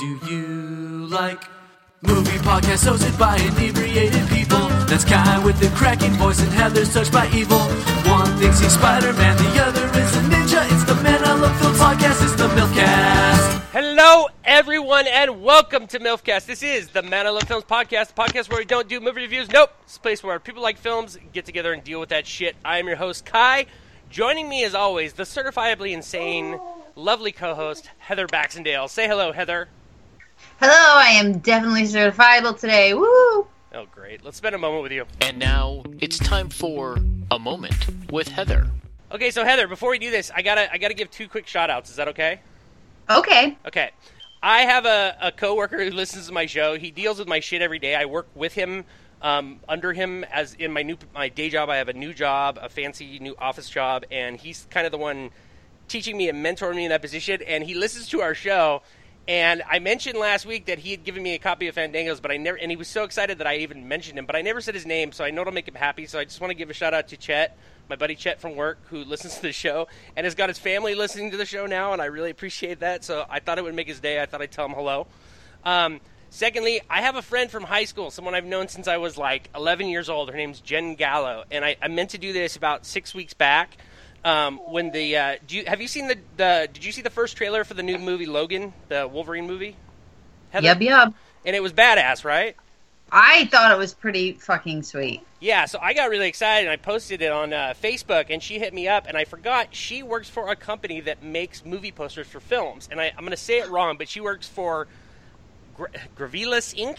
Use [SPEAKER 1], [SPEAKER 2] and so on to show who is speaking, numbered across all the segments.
[SPEAKER 1] Do you like movie podcasts hosted by inebriated people? That's Kai with the cracking voice and Heather's touched by evil. One thinks he's Spider-Man, the other is a ninja. It's the Man I Love Film podcast, it's the MILFcast.
[SPEAKER 2] Hello, everyone, and welcome to MILFcast. This is the Man I Love Films podcast, the podcast where we don't do movie reviews. Nope, it's a place where people like films get together and deal with that shit. I am your host, Kai. Joining me, as always, the certifiably insane, lovely co-host, Heather Baxendale. Say hello, Heather.
[SPEAKER 3] Hello, I am definitely certifiable today. Woo!
[SPEAKER 2] Oh, great. Let's spend a moment with you.
[SPEAKER 4] And now it's time for A Moment with Heather.
[SPEAKER 2] Okay, so Heather, before we do this, I gotta give two quick shout-outs. Is that okay?
[SPEAKER 3] Okay.
[SPEAKER 2] Okay. I have a coworker who listens to my show. He deals with my shit every day. I work with him, under him, as in my day job. I have a new job, a fancy new office job, and he's kind of the one teaching me and mentoring me in that position, and he listens to our show. And I mentioned last week that he had given me a copy of Fandangos, but and he was so excited that I even mentioned him, but I never said his name, so I know it'll make him happy. So I just want to give a shout out to Chet, my buddy Chet from work, who listens to the show and has got his family listening to the show now, and I really appreciate that. So I thought it would make his day. I thought I'd tell him hello. Secondly, I have a friend from high school, someone I've known since I was like 11 years old. Her name's Jen Gallo, and I meant to do this about 6 weeks back. When the did you see the first trailer for the new movie Logan, the Wolverine movie? Heather?
[SPEAKER 3] Yep.
[SPEAKER 2] And it was badass, right?
[SPEAKER 3] I thought it was pretty fucking sweet.
[SPEAKER 2] Yeah, so I got really excited, and I posted it on Facebook, and she hit me up, and I forgot she works for a company that makes movie posters for films, and I'm going to say it wrong, but she works for Gravillis Inc.,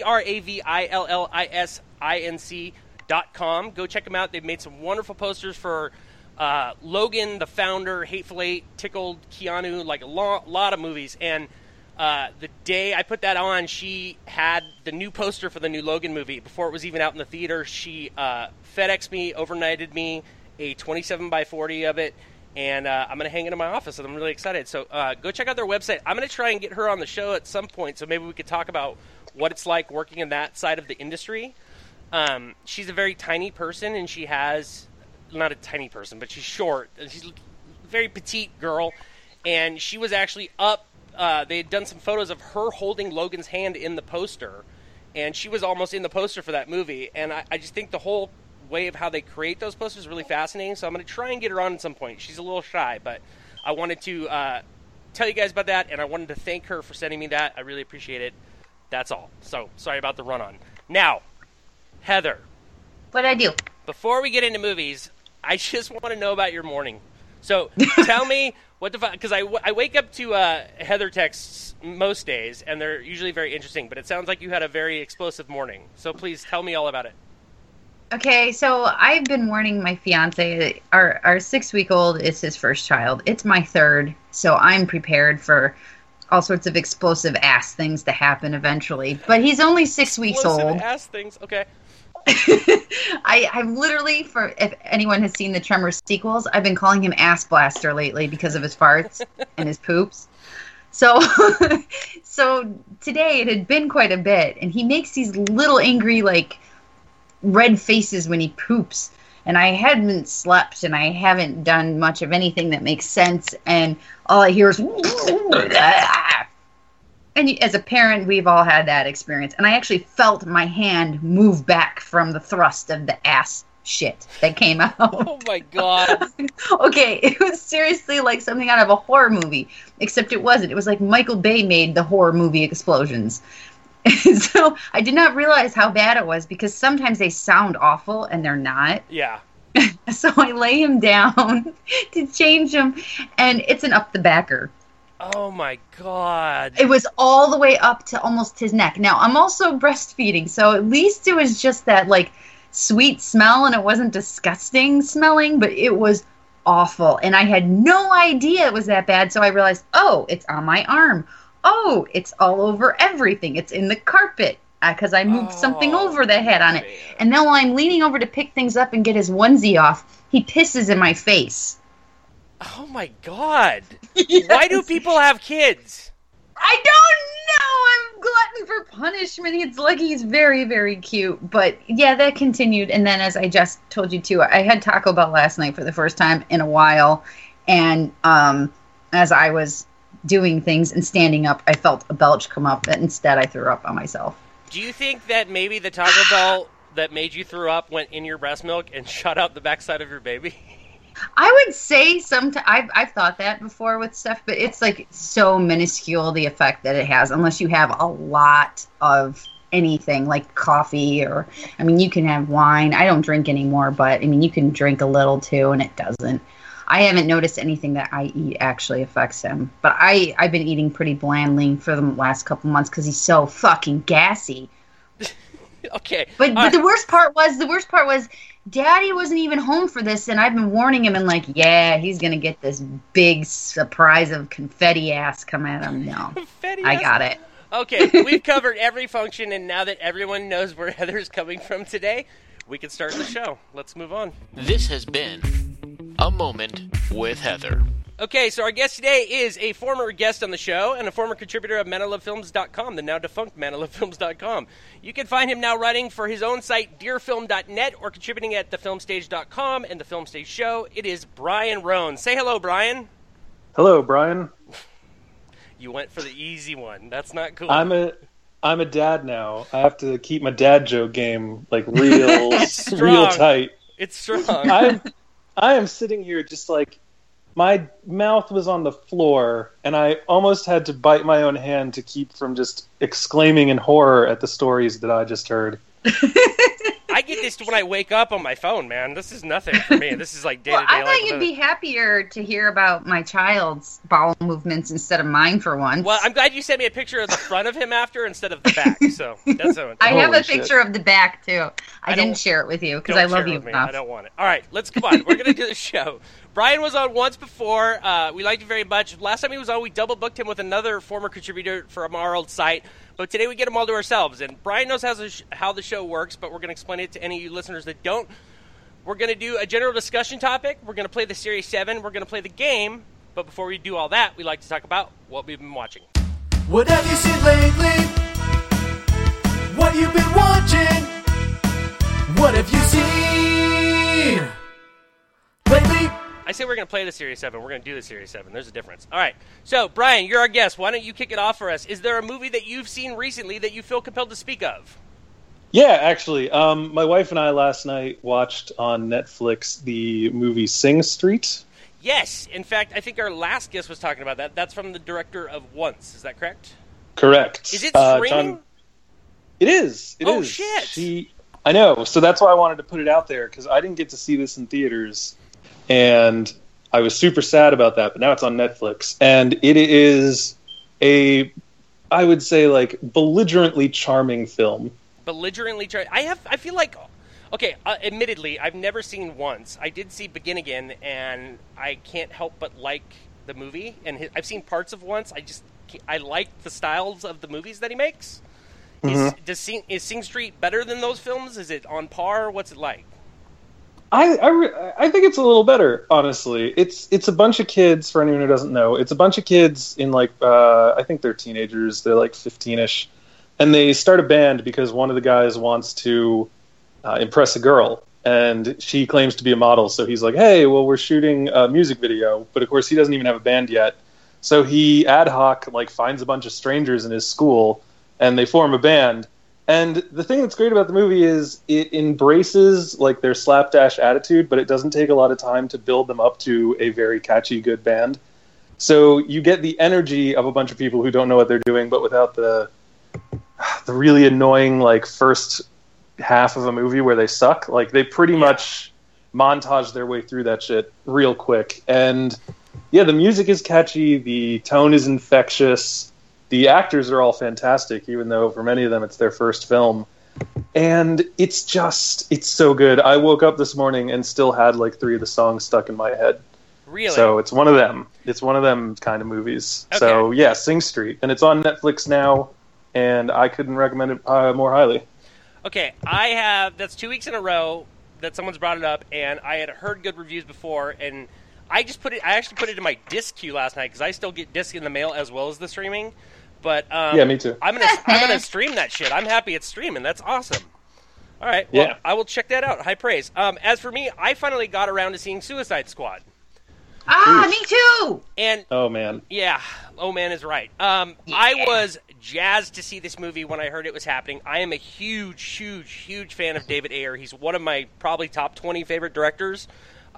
[SPEAKER 2] GRAVILLISINC.com. Go check them out. They've made some wonderful posters for Logan, The Founder, Hateful Eight, Tickled, Keanu, like a lot of movies. And the day I put that on, she had the new poster for the new Logan movie. Before it was even out in the theater, she FedExed me, overnighted me a 27x40 of it, and I'm going to hang it in my office, and I'm really excited. So go check out their website. I'm going to try and get her on the show at some point, so maybe we could talk about what it's like working in that side of the industry. She's a very tiny person, and she has... not a tiny person, but she's short. She's a very petite girl, and she was actually up. They had done some photos of her holding Logan's hand in the poster, and she was almost in the poster for that movie. And I just think the whole way of how they create those posters is really fascinating, so I'm going to try and get her on at some point. She's a little shy, but I wanted to tell you guys about that, and I wanted to thank her for sending me that. I really appreciate it. That's all. So, sorry about the run-on. Now, Heather.
[SPEAKER 3] What'd I do?
[SPEAKER 2] Before we get into movies, I just want to know about your morning. So tell me what the fuck, because I wake up to Heather texts most days, and they're usually very interesting, but it sounds like you had a very explosive morning. So please tell me all about it.
[SPEAKER 3] Okay, so I've been warning my fiance. Our 6-week-old is his first child. It's my third, so I'm prepared for all sorts of explosive ass things to happen eventually. But he's only 6 weeks old.
[SPEAKER 2] Explosive ass things, okay.
[SPEAKER 3] I've literally, if anyone has seen the Tremors sequels, I've been calling him Ass Blaster lately because of his farts and his poops. So today it had been quite a bit, and he makes these little angry, like, red faces when he poops. And I hadn't slept, and I haven't done much of anything that makes sense, and all I hear is... And as a parent, we've all had that experience. And I actually felt my hand move back from the thrust of the ass shit that came out.
[SPEAKER 2] Oh, my God.
[SPEAKER 3] Okay, it was seriously like something out of a horror movie. Except it wasn't. It was like Michael Bay made the horror movie explosions. So I did not realize how bad it was, because sometimes they sound awful and they're not.
[SPEAKER 2] Yeah.
[SPEAKER 3] So I lay him down to change him, and it's an up the backer.
[SPEAKER 2] Oh, my God.
[SPEAKER 3] It was all the way up to almost his neck. Now, I'm also breastfeeding, so at least it was just that, like, sweet smell, and it wasn't disgusting smelling, but it was awful. And I had no idea it was that bad, so I realized, oh, it's on my arm. Oh, it's all over everything. It's in the carpet, because I moved something over that had on it.
[SPEAKER 2] Man.
[SPEAKER 3] And then while I'm leaning over to pick things up and get his onesie off, he pisses in my face.
[SPEAKER 2] Oh, my God.
[SPEAKER 3] Yes.
[SPEAKER 2] Why do people have kids?
[SPEAKER 3] I don't know. I'm glutton for punishment. It's like he's very, very cute. But yeah, that continued. And then, as I just told you too, I had Taco Bell last night for the first time in a while. And as I was doing things and standing up, I felt a belch come up, and instead I threw up on myself.
[SPEAKER 2] Do you think that maybe the Taco Bell that made you throw up went in your breast milk and shot out the backside of your baby?
[SPEAKER 3] I would say sometimes I've thought that before with stuff, but it's like so minuscule the effect that it has, unless you have a lot of anything like coffee or, I mean, you can have wine. I don't drink anymore, but I mean, you can drink a little too, and it doesn't. I haven't noticed anything that I eat actually affects him, but I've been eating pretty blandly for the last couple months because he's so fucking gassy.
[SPEAKER 2] Okay.
[SPEAKER 3] But the worst part was Daddy wasn't even home for this, and I've been warning him and like, yeah, he's gonna get this big surprise of confetti ass come at him. No, I got it.
[SPEAKER 2] Okay, we've covered every function, and now that everyone knows where Heather's coming from today, we can start the show. Let's move on.
[SPEAKER 4] This has been A Moment with Heather.
[SPEAKER 2] Okay, so our guest today is a former guest on the show and a former contributor of ManaLoveFilms.com, the now defunct ManaLoveFilms.com. You can find him now writing for his own site, DearFilm.net, or contributing at TheFilmStage.com and The Film Stage Show. It is Brian Rohn. Say hello, Brian.
[SPEAKER 5] Hello, Brian.
[SPEAKER 2] You went for the easy one. That's not cool.
[SPEAKER 5] I'm a dad now. I have to keep my dad joke game like real tight.
[SPEAKER 2] It's strong.
[SPEAKER 5] I am sitting here just like my mouth was on the floor, and I almost had to bite my own hand to keep from just exclaiming in horror at the stories that I just heard.
[SPEAKER 2] I get this when I wake up on my phone, man. This is nothing for me. This is like day-to-day life.
[SPEAKER 3] I thought you'd be happier to hear about my child's bowel movements instead of mine for once.
[SPEAKER 2] Well, I'm glad you sent me a picture of the front of him after instead of the back. So that's
[SPEAKER 3] I have a picture of the back too. I didn't share it with you because I love you enough.
[SPEAKER 2] I don't want it. All right, come on. We're gonna do the show. Brian was on once before. We liked him very much. Last time he was on, we double booked him with another former contributor from our old site. But today we get them all to ourselves. And Brian knows how the show works, but we're going to explain it to any of you listeners that don't. We're going to do a general discussion topic. We're going to play the Series 7. We're going to play the game. But before we do all that, we like to talk about what we've been watching.
[SPEAKER 1] What have you seen lately? What you've been watching? What have you seen lately?
[SPEAKER 2] I say we're going to play the Series 7. We're going to do the Series 7. There's a difference. All right. So, Brian, you're our guest. Why don't you kick it off for us? Is there a movie that you've seen recently that you feel compelled to speak of?
[SPEAKER 5] Yeah, actually. My wife and I last night watched on Netflix the movie Sing Street.
[SPEAKER 2] Yes. In fact, I think our last guest was talking about that. That's from the director of Once. Is that correct?
[SPEAKER 5] Correct.
[SPEAKER 2] Is it streaming?
[SPEAKER 5] It is. It is.
[SPEAKER 2] Oh, shit.
[SPEAKER 5] I know. So that's why I wanted to put it out there, because I didn't get to see this in theaters. And I was super sad about that, but now it's on Netflix. And it is I would say, like, belligerently charming film.
[SPEAKER 2] Belligerently charming. I feel like, okay, admittedly, I've never seen Once. I did see Begin Again, and I can't help but like the movie. And I've seen parts of Once. I like the styles of the movies that he makes. Mm-hmm. Is Sing Street better than those films? Is it on par? What's it like?
[SPEAKER 5] I think it's a little better, honestly. It's a bunch of kids, for anyone who doesn't know. It's a bunch of kids in, like, I think they're teenagers. They're, like, 15-ish. And they start a band because one of the guys wants to impress a girl. And she claims to be a model. So he's like, hey, well, we're shooting a music video. But, of course, he doesn't even have a band yet. So he ad hoc, like, finds a bunch of strangers in his school, and they form a band. And the thing that's great about the movie is it embraces, like, their slapdash attitude, but it doesn't take a lot of time to build them up to a very catchy, good band. So you get the energy of a bunch of people who don't know what they're doing, but without the really annoying, like, first half of a movie where they suck. Like, they pretty much montage their way through that shit real quick. And, yeah, the music is catchy, the tone is infectious. The actors are all fantastic, even though for many of them it's their first film. And it's so good. I woke up this morning and still had like 3 of the songs stuck in my head.
[SPEAKER 2] Really?
[SPEAKER 5] So it's one of them. It's one of them kind of movies. Okay. So yeah, Sing Street. And it's on Netflix now, and I couldn't recommend it more highly.
[SPEAKER 2] Okay, that's 2 weeks in a row that someone's brought it up, and I had heard good reviews before, and I actually put it in my disc queue last night because I still get disc in the mail as well as the streaming. But
[SPEAKER 5] yeah, me too.
[SPEAKER 2] I'm gonna stream that shit. I'm happy it's streaming. That's awesome. All right, well, I will check that out. High praise. As for me, I finally got around to seeing Suicide Squad.
[SPEAKER 3] Me too.
[SPEAKER 2] And
[SPEAKER 5] Oh man.
[SPEAKER 2] yeah, oh man is right. I was jazzed to see this movie when I heard it was happening. I am a huge fan of David Ayer. He's one of my probably top 20 favorite directors.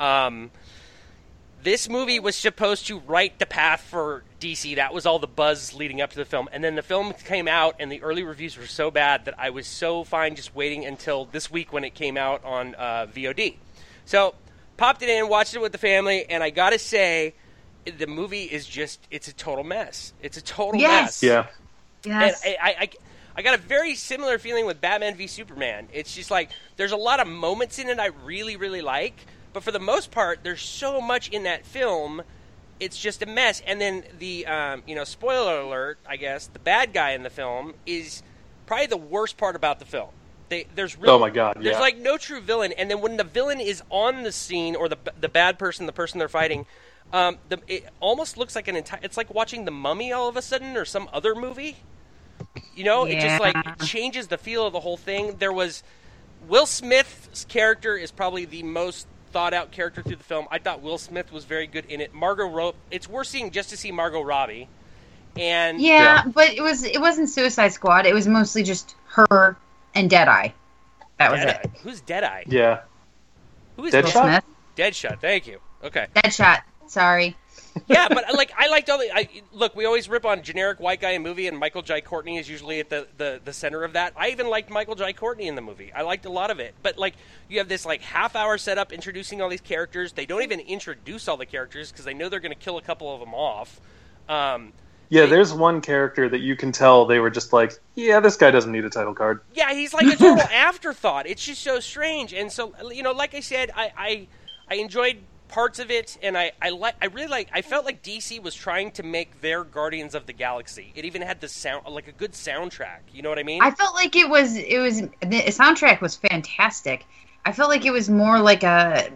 [SPEAKER 2] This movie was supposed to write the path for DC. That was all the buzz leading up to the film. And then the film came out, and the early reviews were so bad that I was so fine just waiting until this week when it came out on VOD. So, popped it in, watched it with the family, and I gotta say, the movie is just, it's a total mess. It's a total mess.
[SPEAKER 5] Yeah.
[SPEAKER 3] Yes.
[SPEAKER 2] And I got a very similar feeling with Batman v Superman. It's just like, there's a lot of moments in it I really, really like, but for the most part, there's so much in that film, it's just a mess. And then the, spoiler alert, I guess, the bad guy in the film is probably the worst part about the film. There's
[SPEAKER 5] Oh my God, yeah.
[SPEAKER 2] There's like no true villain, and then when the villain is on the scene, or the bad person, the person they're fighting, it almost looks like it's like watching The Mummy all of a sudden, or some other movie. You know, It just like changes the feel of the whole thing. There was Will Smith's character is probably the most thought out character through the film. I thought Will Smith was very good in it. It's worth seeing just to see Margot Robbie. And
[SPEAKER 3] but it wasn't Suicide Squad. It was mostly just her and Deadeye. That was it.
[SPEAKER 2] Who's Deadeye?
[SPEAKER 5] Yeah.
[SPEAKER 2] Who is
[SPEAKER 5] Deadshot?
[SPEAKER 3] Smith.
[SPEAKER 2] Deadshot? Thank you. Okay.
[SPEAKER 3] Deadshot. Sorry.
[SPEAKER 2] Yeah, but I liked all the. Look, we always rip on generic white guy in movie, and Michael Jai Courtney is usually at the center of that. I even liked Michael Jai Courtney in the movie. I liked a lot of it. But like, you have this like half-hour setup introducing all these characters. They don't even introduce all the characters because they know they're going to kill a couple of them off.
[SPEAKER 5] There's one character that you can tell they were just like, yeah, this guy doesn't need a title card.
[SPEAKER 2] Yeah, he's like a total afterthought. It's just so strange. And so, like I said, I enjoyed parts of it, and I felt like DC was trying to make their Guardians of the Galaxy. It even had the sound, like a good soundtrack. You know what I mean?
[SPEAKER 3] I felt like it was the soundtrack was fantastic. I felt like it was more like
[SPEAKER 5] the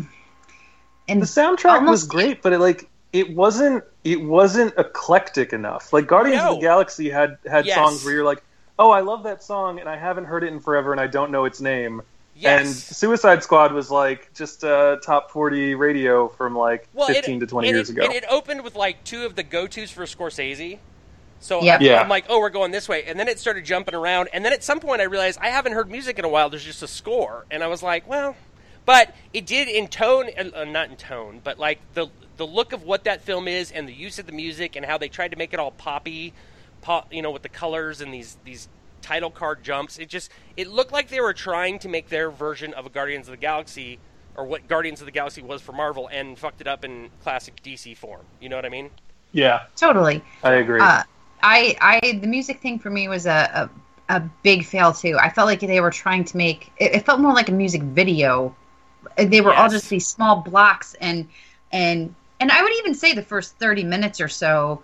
[SPEAKER 5] soundtrack was great, but it wasn't eclectic enough. Like Guardians of the Galaxy had songs where you're like, oh, I love that song, and I haven't heard it in forever, and I don't know its name. Yes. And Suicide Squad was like just a top 40 radio from 15 to 20 years ago.
[SPEAKER 2] And it opened with like two of the go-tos for Scorsese. So
[SPEAKER 3] I'm
[SPEAKER 2] like, oh, we're going this way. And then it started jumping around. And then at some point I realized I haven't heard music in a while. There's just a score. And I was like, well, but it did in tone, not in tone, but like the look of what that film is and the use of the music and how they tried to make it all poppy, with the colors and these title card jumps. It looked like they were trying to make their version of a Guardians of the Galaxy, or what Guardians of the Galaxy was for Marvel, and fucked it up in classic DC form. You know what I mean?
[SPEAKER 5] Yeah,
[SPEAKER 3] totally.
[SPEAKER 5] I agree.
[SPEAKER 3] The music thing for me was a big fail too. I felt like they were trying to make it felt more like a music video. They were all just these small blocks, and I would even say the first 30 minutes or so,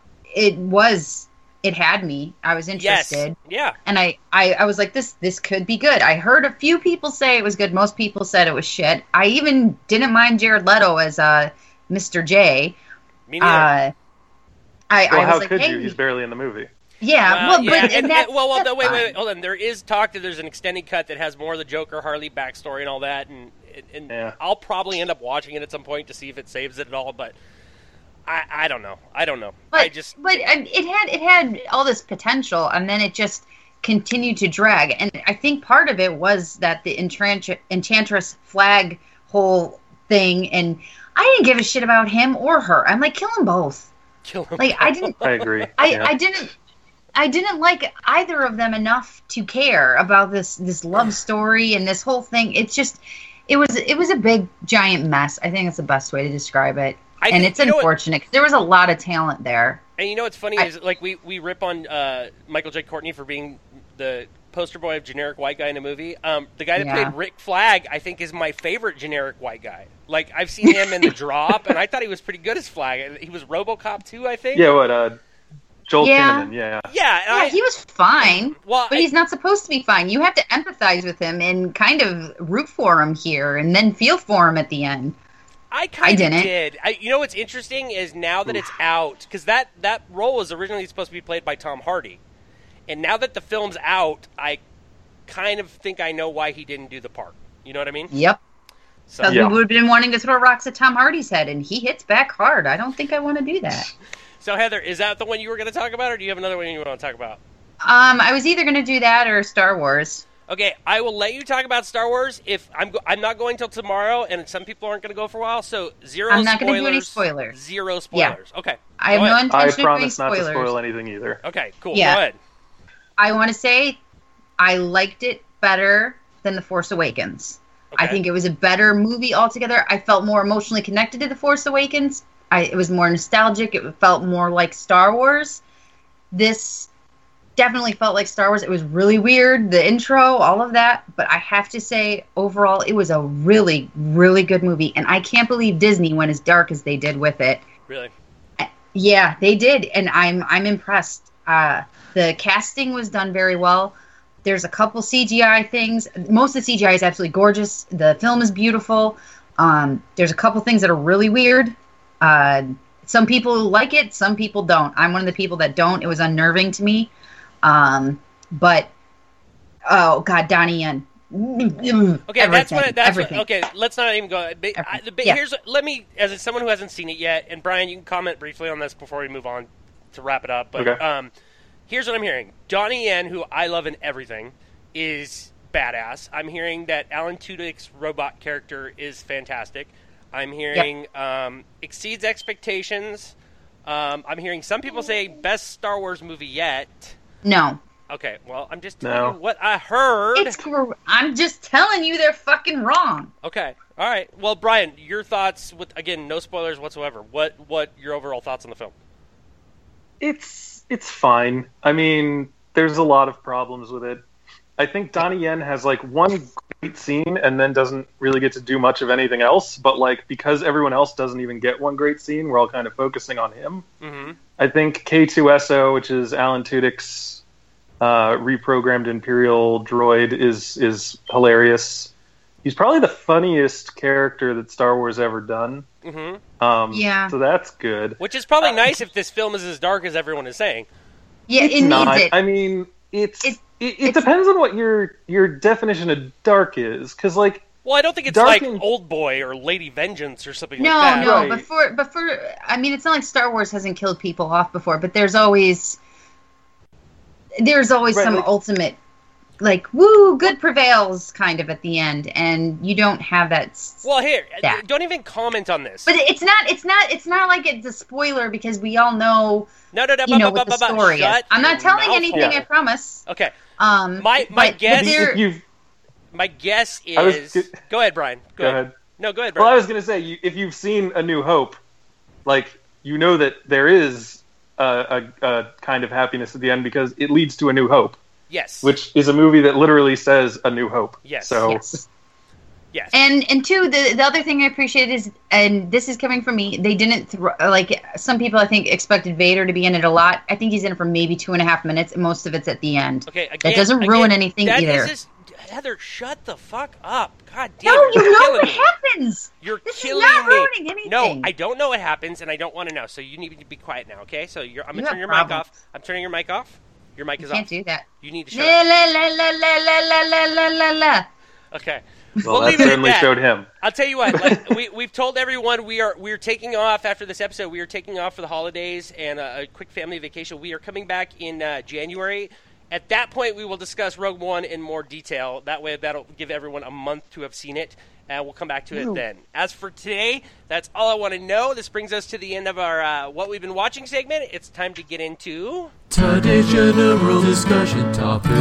[SPEAKER 3] it had me. I was interested.
[SPEAKER 2] Yes. Yeah.
[SPEAKER 3] And I was like, this could be good. I heard a few people say it was good. Most people said it was shit. I even didn't mind Jared Leto as Mr. J.
[SPEAKER 2] Me neither.
[SPEAKER 5] How could you? He's barely in the movie.
[SPEAKER 3] Yeah.
[SPEAKER 2] Wait, hold on. There is talk that there's an extended cut that has more of the Joker Harley backstory and all that, and I'll probably end up watching it at some point to see if it saves it at all, but I don't know.
[SPEAKER 3] But it had all this potential, and then it just continued to drag. And I think part of it was that the Enchantress flag whole thing, and I didn't give a shit about him or her. I'm like, kill them both. I didn't.
[SPEAKER 5] I agree.
[SPEAKER 3] I didn't like either of them enough to care about this love story and this whole thing. It's just, it was a big giant mess. I think that's the best way to describe it. And it's unfortunate because there was a lot of talent there.
[SPEAKER 2] And you know what's funny is like we rip on Michael J. Courtney for being the poster boy of generic white guy in a movie. The guy that played Rick Flag, I think, is my favorite generic white guy. Like, I've seen him in The Drop, and I thought he was pretty good as Flag. He was RoboCop 2, I think.
[SPEAKER 5] Yeah, Joel Kinnaman, yeah.
[SPEAKER 2] Yeah,
[SPEAKER 3] he was fine, but he's not supposed to be fine. You have to empathize with him and kind of root for him here, and then feel for him at the end.
[SPEAKER 2] I kind of did. You know what's interesting is now that it's out, because that role was originally supposed to be played by Tom Hardy. And now that the film's out, I kind of think I know why he didn't do the part. You know what I mean?
[SPEAKER 3] Yep.
[SPEAKER 2] So
[SPEAKER 3] Because we would have been wanting to throw rocks at Tom Hardy's head, and he hits back hard. I don't think I want to do that.
[SPEAKER 2] So Heather, is that the one you were going to talk about, or do you have another one you want to talk about?
[SPEAKER 3] I was either going to do that or Star Wars.
[SPEAKER 2] Okay, I will let you talk about Star Wars. If I'm not going till tomorrow, and some people aren't going to go for a while. So zero.
[SPEAKER 3] I'm not
[SPEAKER 2] going to
[SPEAKER 3] do any spoilers.
[SPEAKER 2] Zero spoilers. Okay.
[SPEAKER 3] I have
[SPEAKER 2] go
[SPEAKER 3] no
[SPEAKER 2] ahead.
[SPEAKER 3] intention of doing
[SPEAKER 5] promise not
[SPEAKER 3] spoilers.
[SPEAKER 5] to spoil anything either.
[SPEAKER 2] Okay, cool.
[SPEAKER 3] Yeah.
[SPEAKER 2] Go ahead.
[SPEAKER 3] I want to say I liked it better than The Force Awakens.
[SPEAKER 2] Okay.
[SPEAKER 3] I think it was a better movie altogether. I felt more emotionally connected to The Force Awakens. It was more nostalgic. It felt more like Star Wars. This definitely felt like Star Wars. It was really weird, the intro, all of that. But I have to say, overall, it was a really, really good movie. And I can't believe Disney went as dark as they did with it.
[SPEAKER 2] Really?
[SPEAKER 3] Yeah, they did, and I'm impressed. The casting was done very well. There's a couple CGI things. Most of the CGI is absolutely gorgeous. The film is beautiful. There's a couple things that are really weird. Some people like it, some people don't. I'm one of the people that don't. It was unnerving to me. But oh god, Donnie Yen.
[SPEAKER 2] Okay, that's what.
[SPEAKER 3] Everything.
[SPEAKER 2] Okay, let's not even go. Here's let me, as someone who hasn't seen it yet, and Brian, you can comment briefly on this before we move on to wrap it up. But
[SPEAKER 5] Okay.
[SPEAKER 2] Here's what I'm hearing: Donnie Yen, who I love in everything, is badass. I'm hearing that Alan Tudyk's robot character is fantastic. I'm hearing exceeds expectations. I'm hearing some people say best Star Wars movie yet.
[SPEAKER 3] No.
[SPEAKER 2] Okay, well, I'm just telling you what I heard.
[SPEAKER 3] I'm just telling you they're fucking wrong.
[SPEAKER 2] Okay, all right. Well, Brian, your thoughts with, again, no spoilers whatsoever. What your overall thoughts on the film?
[SPEAKER 5] It's fine. I mean, there's a lot of problems with it. I think Donnie Yen has like one great scene and then doesn't really get to do much of anything else. But like because everyone else doesn't even get one great scene, we're all kind of focusing on him.
[SPEAKER 2] Mm-hmm.
[SPEAKER 5] I think K2SO, which is Alan Tudyk's reprogrammed Imperial droid, is hilarious. He's probably the funniest character that Star Wars ever done.
[SPEAKER 2] Mm-hmm.
[SPEAKER 3] Yeah.
[SPEAKER 5] So that's good.
[SPEAKER 2] Which is probably nice if this film is as dark as everyone is saying.
[SPEAKER 3] Yeah,
[SPEAKER 5] It's
[SPEAKER 3] it
[SPEAKER 5] not.
[SPEAKER 3] needs it.
[SPEAKER 5] I mean, it depends on what your definition of dark is, because like.
[SPEAKER 2] Well, I don't think it's
[SPEAKER 5] Dark
[SPEAKER 2] like
[SPEAKER 5] and-
[SPEAKER 2] Old Boy or Lady Vengeance or something
[SPEAKER 3] No,
[SPEAKER 2] like that.
[SPEAKER 3] no.
[SPEAKER 5] Right.
[SPEAKER 3] Before, I mean, it's not like Star Wars hasn't killed people off before, but there's always
[SPEAKER 5] Right,
[SPEAKER 3] some
[SPEAKER 5] like-
[SPEAKER 3] ultimate, like, woo, good prevails kind of at the end, and you don't have that.
[SPEAKER 2] Well, here,
[SPEAKER 3] Yeah.
[SPEAKER 2] don't even comment on this.
[SPEAKER 3] But it's not like it's a spoiler because we all know,
[SPEAKER 2] No,
[SPEAKER 3] you know, what the story is.
[SPEAKER 2] Shut
[SPEAKER 3] I'm not
[SPEAKER 2] your
[SPEAKER 3] telling
[SPEAKER 2] mouth
[SPEAKER 3] anything,
[SPEAKER 2] hole.
[SPEAKER 3] I promise.
[SPEAKER 2] Okay.
[SPEAKER 3] My
[SPEAKER 2] guess- My guess
[SPEAKER 5] I was
[SPEAKER 2] is...
[SPEAKER 5] good-
[SPEAKER 2] Go ahead, Brian. Go ahead. No, go ahead, Brian.
[SPEAKER 5] Well, I was going to say, if you've seen A New Hope, like, you know that there is a kind of happiness at the end because it leads to A New Hope,
[SPEAKER 2] Yes.
[SPEAKER 5] which is a movie that literally says A New Hope.
[SPEAKER 2] Yes.
[SPEAKER 5] So,
[SPEAKER 3] Yes.
[SPEAKER 2] Yes.
[SPEAKER 3] And two, the other thing I appreciate is, and this is coming from me, they didn't like some people I think expected Vader to be in it a lot. I think he's in it for maybe 2.5 minutes, and most of it's at the end.
[SPEAKER 2] Okay, again,
[SPEAKER 3] that doesn't ruin anything
[SPEAKER 2] that
[SPEAKER 3] either.
[SPEAKER 2] is just, Heather, shut the fuck up. God damn
[SPEAKER 3] No,
[SPEAKER 2] it.
[SPEAKER 3] you
[SPEAKER 2] You're
[SPEAKER 3] know
[SPEAKER 2] killing
[SPEAKER 3] what
[SPEAKER 2] me.
[SPEAKER 3] happens.
[SPEAKER 2] You're
[SPEAKER 3] This is
[SPEAKER 2] killing
[SPEAKER 3] not
[SPEAKER 2] me.
[SPEAKER 3] ruining anything.
[SPEAKER 2] No, I don't know what happens, and I don't want to know. So you need to be quiet now, okay? So I'm
[SPEAKER 3] You
[SPEAKER 2] gonna
[SPEAKER 3] have
[SPEAKER 2] turn your mic
[SPEAKER 3] problems.
[SPEAKER 2] off. I'm turning your mic off. Your mic
[SPEAKER 3] You
[SPEAKER 2] is
[SPEAKER 3] can't
[SPEAKER 2] off.
[SPEAKER 3] do that.
[SPEAKER 2] You need to
[SPEAKER 3] La
[SPEAKER 2] shut up.
[SPEAKER 3] la la la la la la la la la.
[SPEAKER 2] Okay.
[SPEAKER 5] well,
[SPEAKER 2] We'll
[SPEAKER 5] that
[SPEAKER 2] leave it at
[SPEAKER 5] certainly
[SPEAKER 2] that.
[SPEAKER 5] showed him.
[SPEAKER 2] I'll tell you what. We've told everyone we're taking off after this episode. We are taking off for the holidays and a quick family vacation. We are coming back in January. At that point, we will discuss Rogue One in more detail. That way, that'll give everyone a month to have seen it, and we'll come back to it then. As for today, that's all I want to know. This brings us to the end of our What We've Been Watching segment. It's time to get into...
[SPEAKER 1] Today's general discussion topic.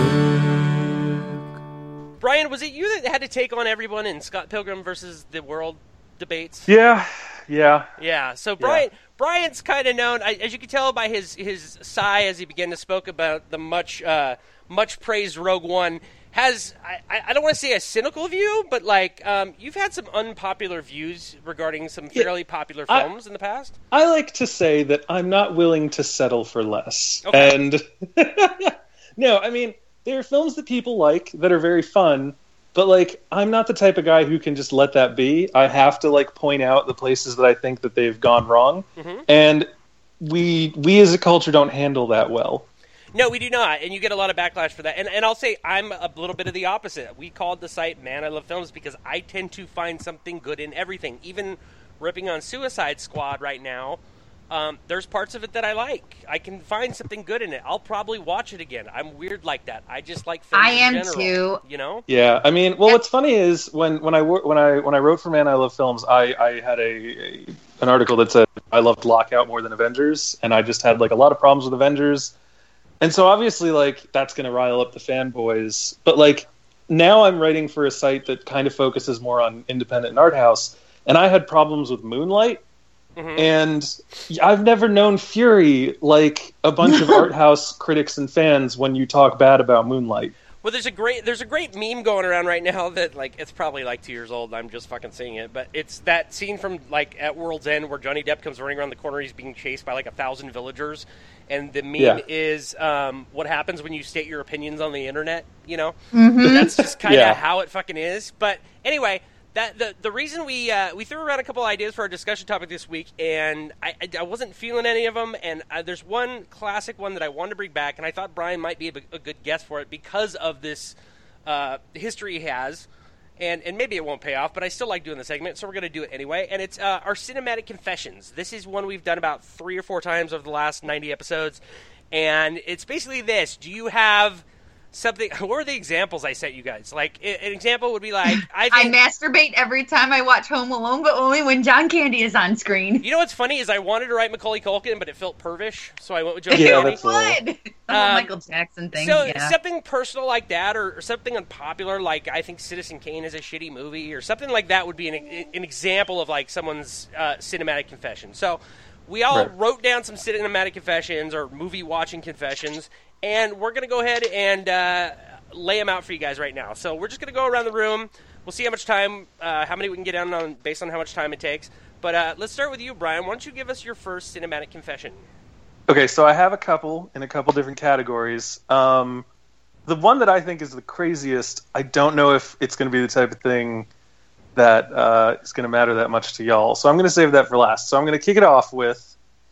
[SPEAKER 2] Brian, was it you that had to take on everyone in Scott Pilgrim versus the World debates?
[SPEAKER 5] Yeah.
[SPEAKER 2] Yeah, so Brian's kind of known, as you can tell by his sigh as he began to spoke about the much praised Rogue One, has, I don't want to say a cynical view, but like you've had some unpopular views regarding some fairly popular films in the past.
[SPEAKER 5] I like to say that I'm not willing to settle for less.
[SPEAKER 2] Okay.
[SPEAKER 5] And no, I mean, there are films that people like that are very fun, but like I'm not the type of guy who can just let that be. I have to like point out the places that I think that they've gone wrong.
[SPEAKER 2] Mm-hmm.
[SPEAKER 5] And we as a culture don't handle that well.
[SPEAKER 2] No, we do not, and you get a lot of backlash for that. And I'll say I'm a little bit of the opposite. We called the site Man I Love Films because I tend to find something good in everything. Even ripping on Suicide Squad right now, there's parts of it that I like. I can find something good in it. I'll probably watch it again. I'm weird like that. I just like films
[SPEAKER 3] I am
[SPEAKER 2] in general,
[SPEAKER 3] too.
[SPEAKER 2] You know?
[SPEAKER 5] Yeah, I mean, well, what's funny is when I wrote for Man I Love Films, I had an article that said I loved Lockout more than Avengers, and I just had like a lot of problems with Avengers. And so obviously, like, that's going to rile up the fanboys. But, like, now I'm writing for a site that kind of focuses more on independent and art house. And I had problems with Moonlight. Mm-hmm. And I've never known fury like a bunch of art house critics and fans when you talk bad about Moonlight.
[SPEAKER 2] Well, there's a great meme going around right now that, like, it's probably like 2 years old. And I'm just fucking seeing it, but it's that scene from like at World's End where Johnny Depp comes running around the corner. He's being chased by like 1,000 villagers, and the meme is what happens when you state your opinions on the internet. You know, that's just kind of how it fucking is. But anyway. The reason we threw around a couple ideas for our discussion topic this week, and I wasn't feeling any of them, and there's one classic one that I wanted to bring back, and I thought Brian might be a good guest for it because of this history he has, and maybe it won't pay off, but I still like doing the segment, so we're going to do it anyway, and it's our cinematic confessions. This is one we've done about 3 or 4 times over the last 90 episodes, and it's basically this. Do you have something? What were the examples I sent you guys? Like, an example would be like,
[SPEAKER 3] I masturbate every time I watch Home Alone, but only when John Candy is on screen.
[SPEAKER 2] You know what's funny is I wanted to write Macaulay Culkin, but it felt pervish, so I went with John
[SPEAKER 5] Yeah,
[SPEAKER 2] Candy.
[SPEAKER 5] that's the
[SPEAKER 3] whole Michael Jackson thing.
[SPEAKER 2] So something personal like that, or something unpopular, like I think Citizen Kane is a shitty movie, or something like that would be an example of like someone's cinematic confession. So we all wrote down some cinematic confessions or movie watching confessions. And we're going to go ahead and lay them out for you guys right now. So we're just going to go around the room. We'll see how much time, how many we can get down on based on how much time it takes. But let's start with you, Brian. Why don't you give us your first cinematic confession?
[SPEAKER 5] Okay, so I have a couple in a couple different categories. The one that I think is the craziest, I don't know if it's going to be the type of thing that is going to matter that much to y'all. So I'm going to save that for last. So I'm going to kick it off with,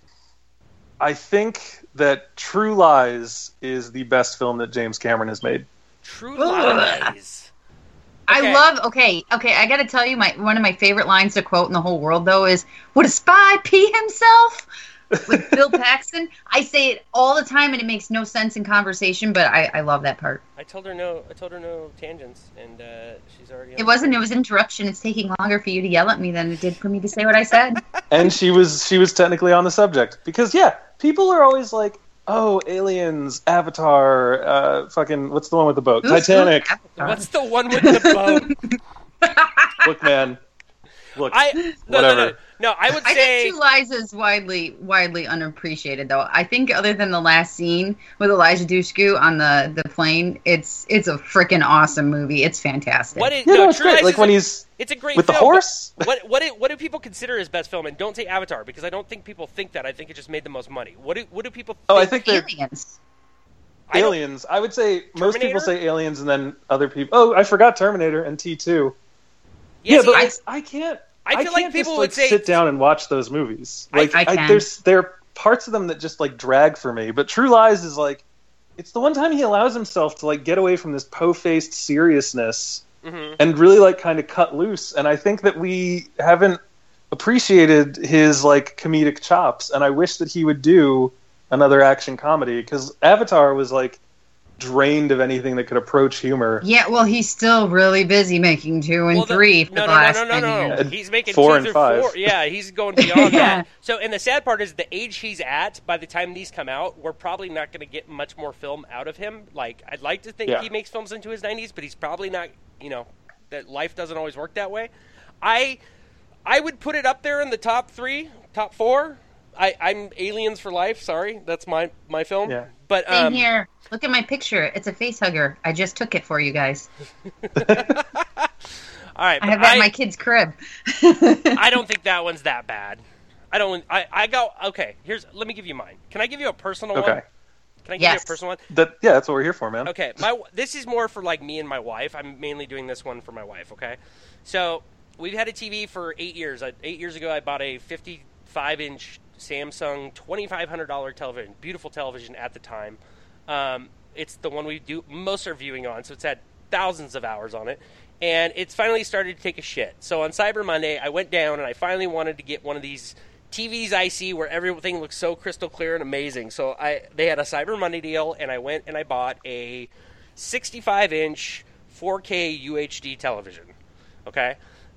[SPEAKER 5] I think that True Lies is the best film that James Cameron has made.
[SPEAKER 2] True Lies.
[SPEAKER 3] Okay. I love. Okay. I got to tell you, one of my favorite lines to quote in the whole world, though, is "Would a spy pee himself?" with Bill Paxton. I say it all the time, and it makes no sense in conversation, but I love that part.
[SPEAKER 2] I told her no tangents, and she's already.
[SPEAKER 3] It wasn't interruption. It's taking longer for you to yell at me than it did for me to say what I said.
[SPEAKER 5] And she was technically on the subject because people are always like, "Oh, aliens, Avatar, fucking what's the one with the boat? Titanic."
[SPEAKER 2] What's the one with the boat?
[SPEAKER 5] Look, man. Look,
[SPEAKER 2] whatever. No, I would say...
[SPEAKER 3] I think True Lies is widely unappreciated, though. I think other than the last scene with Elijah Dushku on the plane, it's a freaking awesome movie. It's fantastic.
[SPEAKER 5] It's great. Like when he's...
[SPEAKER 2] It's a great
[SPEAKER 5] with
[SPEAKER 2] film,
[SPEAKER 5] the horse?
[SPEAKER 2] What do people consider his best film? And don't say Avatar, because I don't think people think that. I think it just made the most money. What do people think?
[SPEAKER 5] Oh, I think
[SPEAKER 3] Aliens.
[SPEAKER 5] Aliens. I would say
[SPEAKER 2] Terminator?
[SPEAKER 5] Most people say Aliens, and then other people... Oh, I forgot Terminator and T2.
[SPEAKER 2] Yeah,
[SPEAKER 5] but I can't...
[SPEAKER 2] I feel like people would say
[SPEAKER 5] sit down and watch those movies. Like
[SPEAKER 3] I can.
[SPEAKER 5] There are parts of them that just like drag for me. But True Lies is like, it's the one time he allows himself to like get away from this po-faced seriousness and really like kind of cut loose. And I think that we haven't appreciated his like comedic chops. And I wish that he would do another action comedy because Avatar was like drained of anything that could approach humor.
[SPEAKER 3] Yeah, well, he's still really busy making 2 and 3 for the last 10 years.
[SPEAKER 2] He's making
[SPEAKER 5] 4
[SPEAKER 2] 2
[SPEAKER 5] and 5.
[SPEAKER 2] 4. Yeah, he's going beyond that. So, and the sad part is the age he's at, by the time these come out, we're probably not going to get much more film out of him. Like, I'd like to think he makes films into his 90s, but he's probably not, that life doesn't always work that way. I would put it up there in the top 3, top 4. I'm Aliens for Life. Sorry, that's my film. Yeah. But
[SPEAKER 3] same here. Look at my picture. It's a face hugger. I just took it for you guys.
[SPEAKER 2] All right.
[SPEAKER 3] I have that in my kid's crib.
[SPEAKER 2] I don't think that one's that bad. Okay. Let me give you mine. Can I give you a personal one? Can I give you a personal one?
[SPEAKER 5] That's what we're here for, man.
[SPEAKER 2] Okay. This is more for like me and my wife. I'm mainly doing this one for my wife. Okay. So we've had a TV for 8 years. 8 years ago, I bought a 55-inch Samsung $2,500 television, beautiful television at the time. It's the one we do most of our viewing on, so it's had thousands of hours on it. And it's finally started to take a shit. So on Cyber Monday, I went down and I finally wanted to get one of these TVs I see where everything looks so crystal clear and amazing. So they had a Cyber Monday deal, and I went and I bought a 65-inch 4K UHD television. Okay?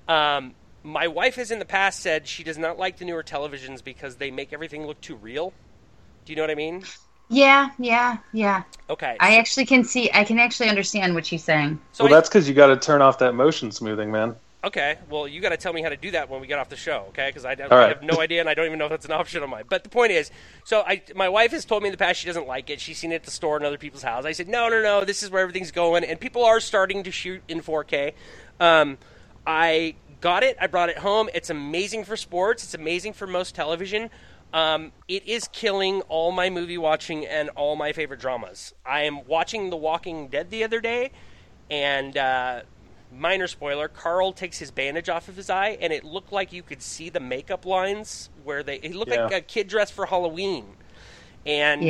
[SPEAKER 2] My wife has in the past said she does not like the newer televisions because they make everything look too real. Do you know what I mean?
[SPEAKER 3] Yeah.
[SPEAKER 2] Okay.
[SPEAKER 3] I can actually understand what she's saying.
[SPEAKER 2] So
[SPEAKER 5] that's because you got to turn off that motion smoothing, man.
[SPEAKER 2] Okay, well, you got to tell me how to do that when we get off the show, okay? Because I
[SPEAKER 5] right.
[SPEAKER 2] have no idea, and I don't even know if that's an option on mine. But the point is, so my wife has told me in the past she doesn't like it. She's seen it at the store in other people's house. I said, no, this is where everything's going, and people are starting to shoot in 4K. I got it. I brought it home. It's amazing for sports. It's amazing for most television. It is killing all my movie watching and all my favorite dramas. I am watching The Walking Dead the other day, and minor spoiler, Carl takes his bandage off of his eye, and it looked like you could see the makeup lines where it looked like a kid dressed for Halloween. And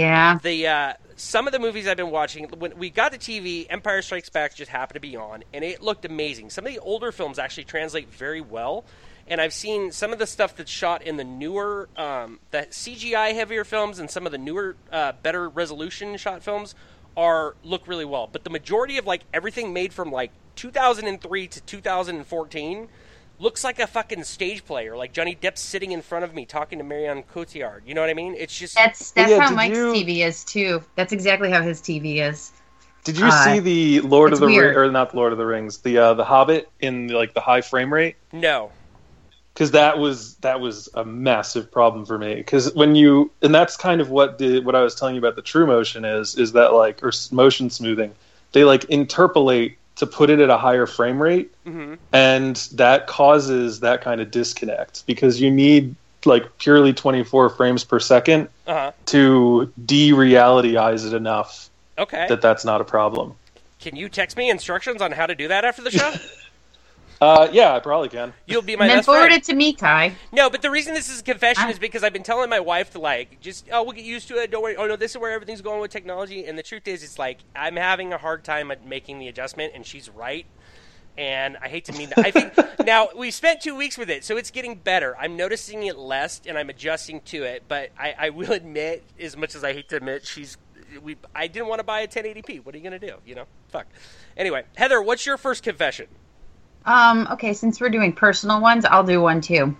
[SPEAKER 2] some of the movies I've been watching, when we got the TV, Empire Strikes Back just happened to be on, and it looked amazing. Some of the older films actually translate very well. And I've seen some of the stuff that's shot in the newer, the CGI heavier films, and some of the newer, better resolution shot films look really well. But the majority of everything made from 2003 to 2014 looks like a fucking stage play, or like Johnny Depp's sitting in front of me talking to Marion Cotillard. You know what I mean? It's just
[SPEAKER 3] that's how Mike's TV is too. That's exactly how his TV is.
[SPEAKER 5] Did you see the Lord of the Rings, or not Lord of the Rings, the Hobbit in the high frame rate?
[SPEAKER 2] No.
[SPEAKER 5] Because that was a massive problem for me. Because and that's kind of what I was telling you about the True Motion is that or motion smoothing, they interpolate to put it at a higher frame rate, and that causes that kind of disconnect because you need purely 24 frames per second to de-realityize it enough.
[SPEAKER 2] Okay.
[SPEAKER 5] That's not a problem.
[SPEAKER 2] Can you text me instructions on how to do that after the show?
[SPEAKER 5] Yeah, I probably can.
[SPEAKER 2] You'll be my
[SPEAKER 3] best friend.
[SPEAKER 2] And then forward
[SPEAKER 3] it to me, Kai.
[SPEAKER 2] No, but the reason this is a confession is because I've been telling my wife to we'll get used to it. Don't worry. Oh no, this is where everything's going with technology. And the truth is, it's I'm having a hard time at making the adjustment, and she's right. And I hate to mean that. I think now we've spent 2 weeks with it, so it's getting better. I'm noticing it less, and I'm adjusting to it. But I will admit, as much as I hate to admit, I didn't want to buy a 1080p. What are you going to do? Fuck. Anyway, Heather, what's your first confession?
[SPEAKER 3] Okay, since we're doing personal ones, I'll do one too.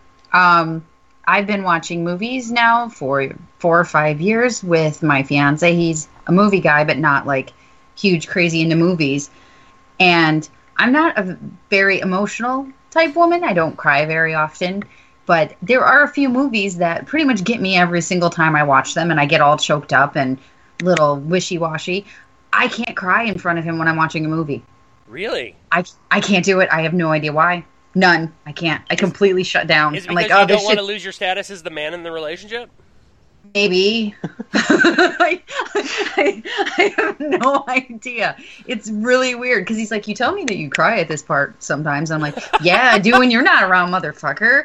[SPEAKER 3] I've been watching movies now for 4 or 5 years with my fiance. He's a movie guy, but not huge, crazy into movies. And I'm not a very emotional type woman. I don't cry very often. But there are a few movies that pretty much get me every single time I watch them, and I get all choked up and little wishy-washy. I can't cry in front of him when I'm watching a movie.
[SPEAKER 2] Really?
[SPEAKER 3] I can't do it. I have no idea why. None. I can't. I completely shut down.
[SPEAKER 2] Is it because you don't want to lose your status as the man in the relationship?
[SPEAKER 3] Maybe. I have no idea. It's really weird because he's like, you tell me that you cry at this part sometimes. I'm like, yeah, I do when you're not around, motherfucker.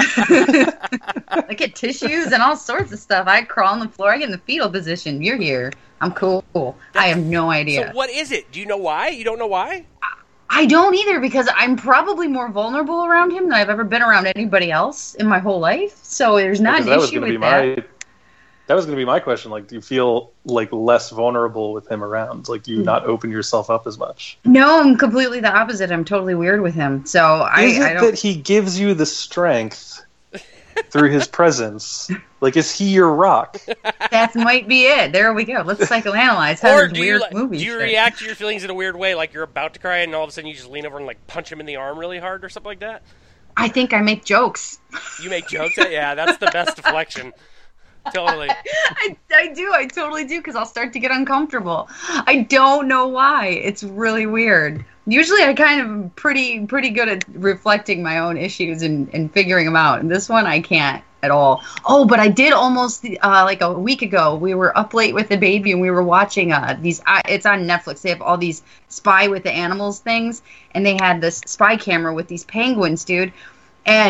[SPEAKER 3] I get tissues and all sorts of stuff. I crawl on the floor. I get in the fetal position. You're here. I'm cool. I have no idea.
[SPEAKER 2] So what is it? Do you know why? You don't know why?
[SPEAKER 3] I don't either because I'm probably more vulnerable around him than I've ever been around anybody else in my whole life. So there's not an issue with that.
[SPEAKER 5] That was going to be my question. Do you feel less vulnerable with him around? Do you not open yourself up as much?
[SPEAKER 3] No, I'm completely the opposite. I'm totally weird with him. So
[SPEAKER 5] I don't. That he gives you the strength through his presence? Is he your rock?
[SPEAKER 3] That might be it. There we go. Let's psychoanalyze how weird movies.
[SPEAKER 2] Do you react to your feelings in a weird way, you're about to cry, and all of a sudden you just lean over and punch him in the arm really hard or something like that?
[SPEAKER 3] I think I make jokes.
[SPEAKER 2] You make jokes? Yeah, that's the best deflection. Totally.
[SPEAKER 3] I do. I totally do because I'll start to get uncomfortable. I don't know why. It's really weird. Usually I kind of am pretty good at reflecting my own issues and figuring them out. And this one I can't at all. Oh, but I did almost a week ago. We were up late with the baby and we were watching these. It's on Netflix. They have all these spy with the animals things. And they had this spy camera with these penguins, dude. And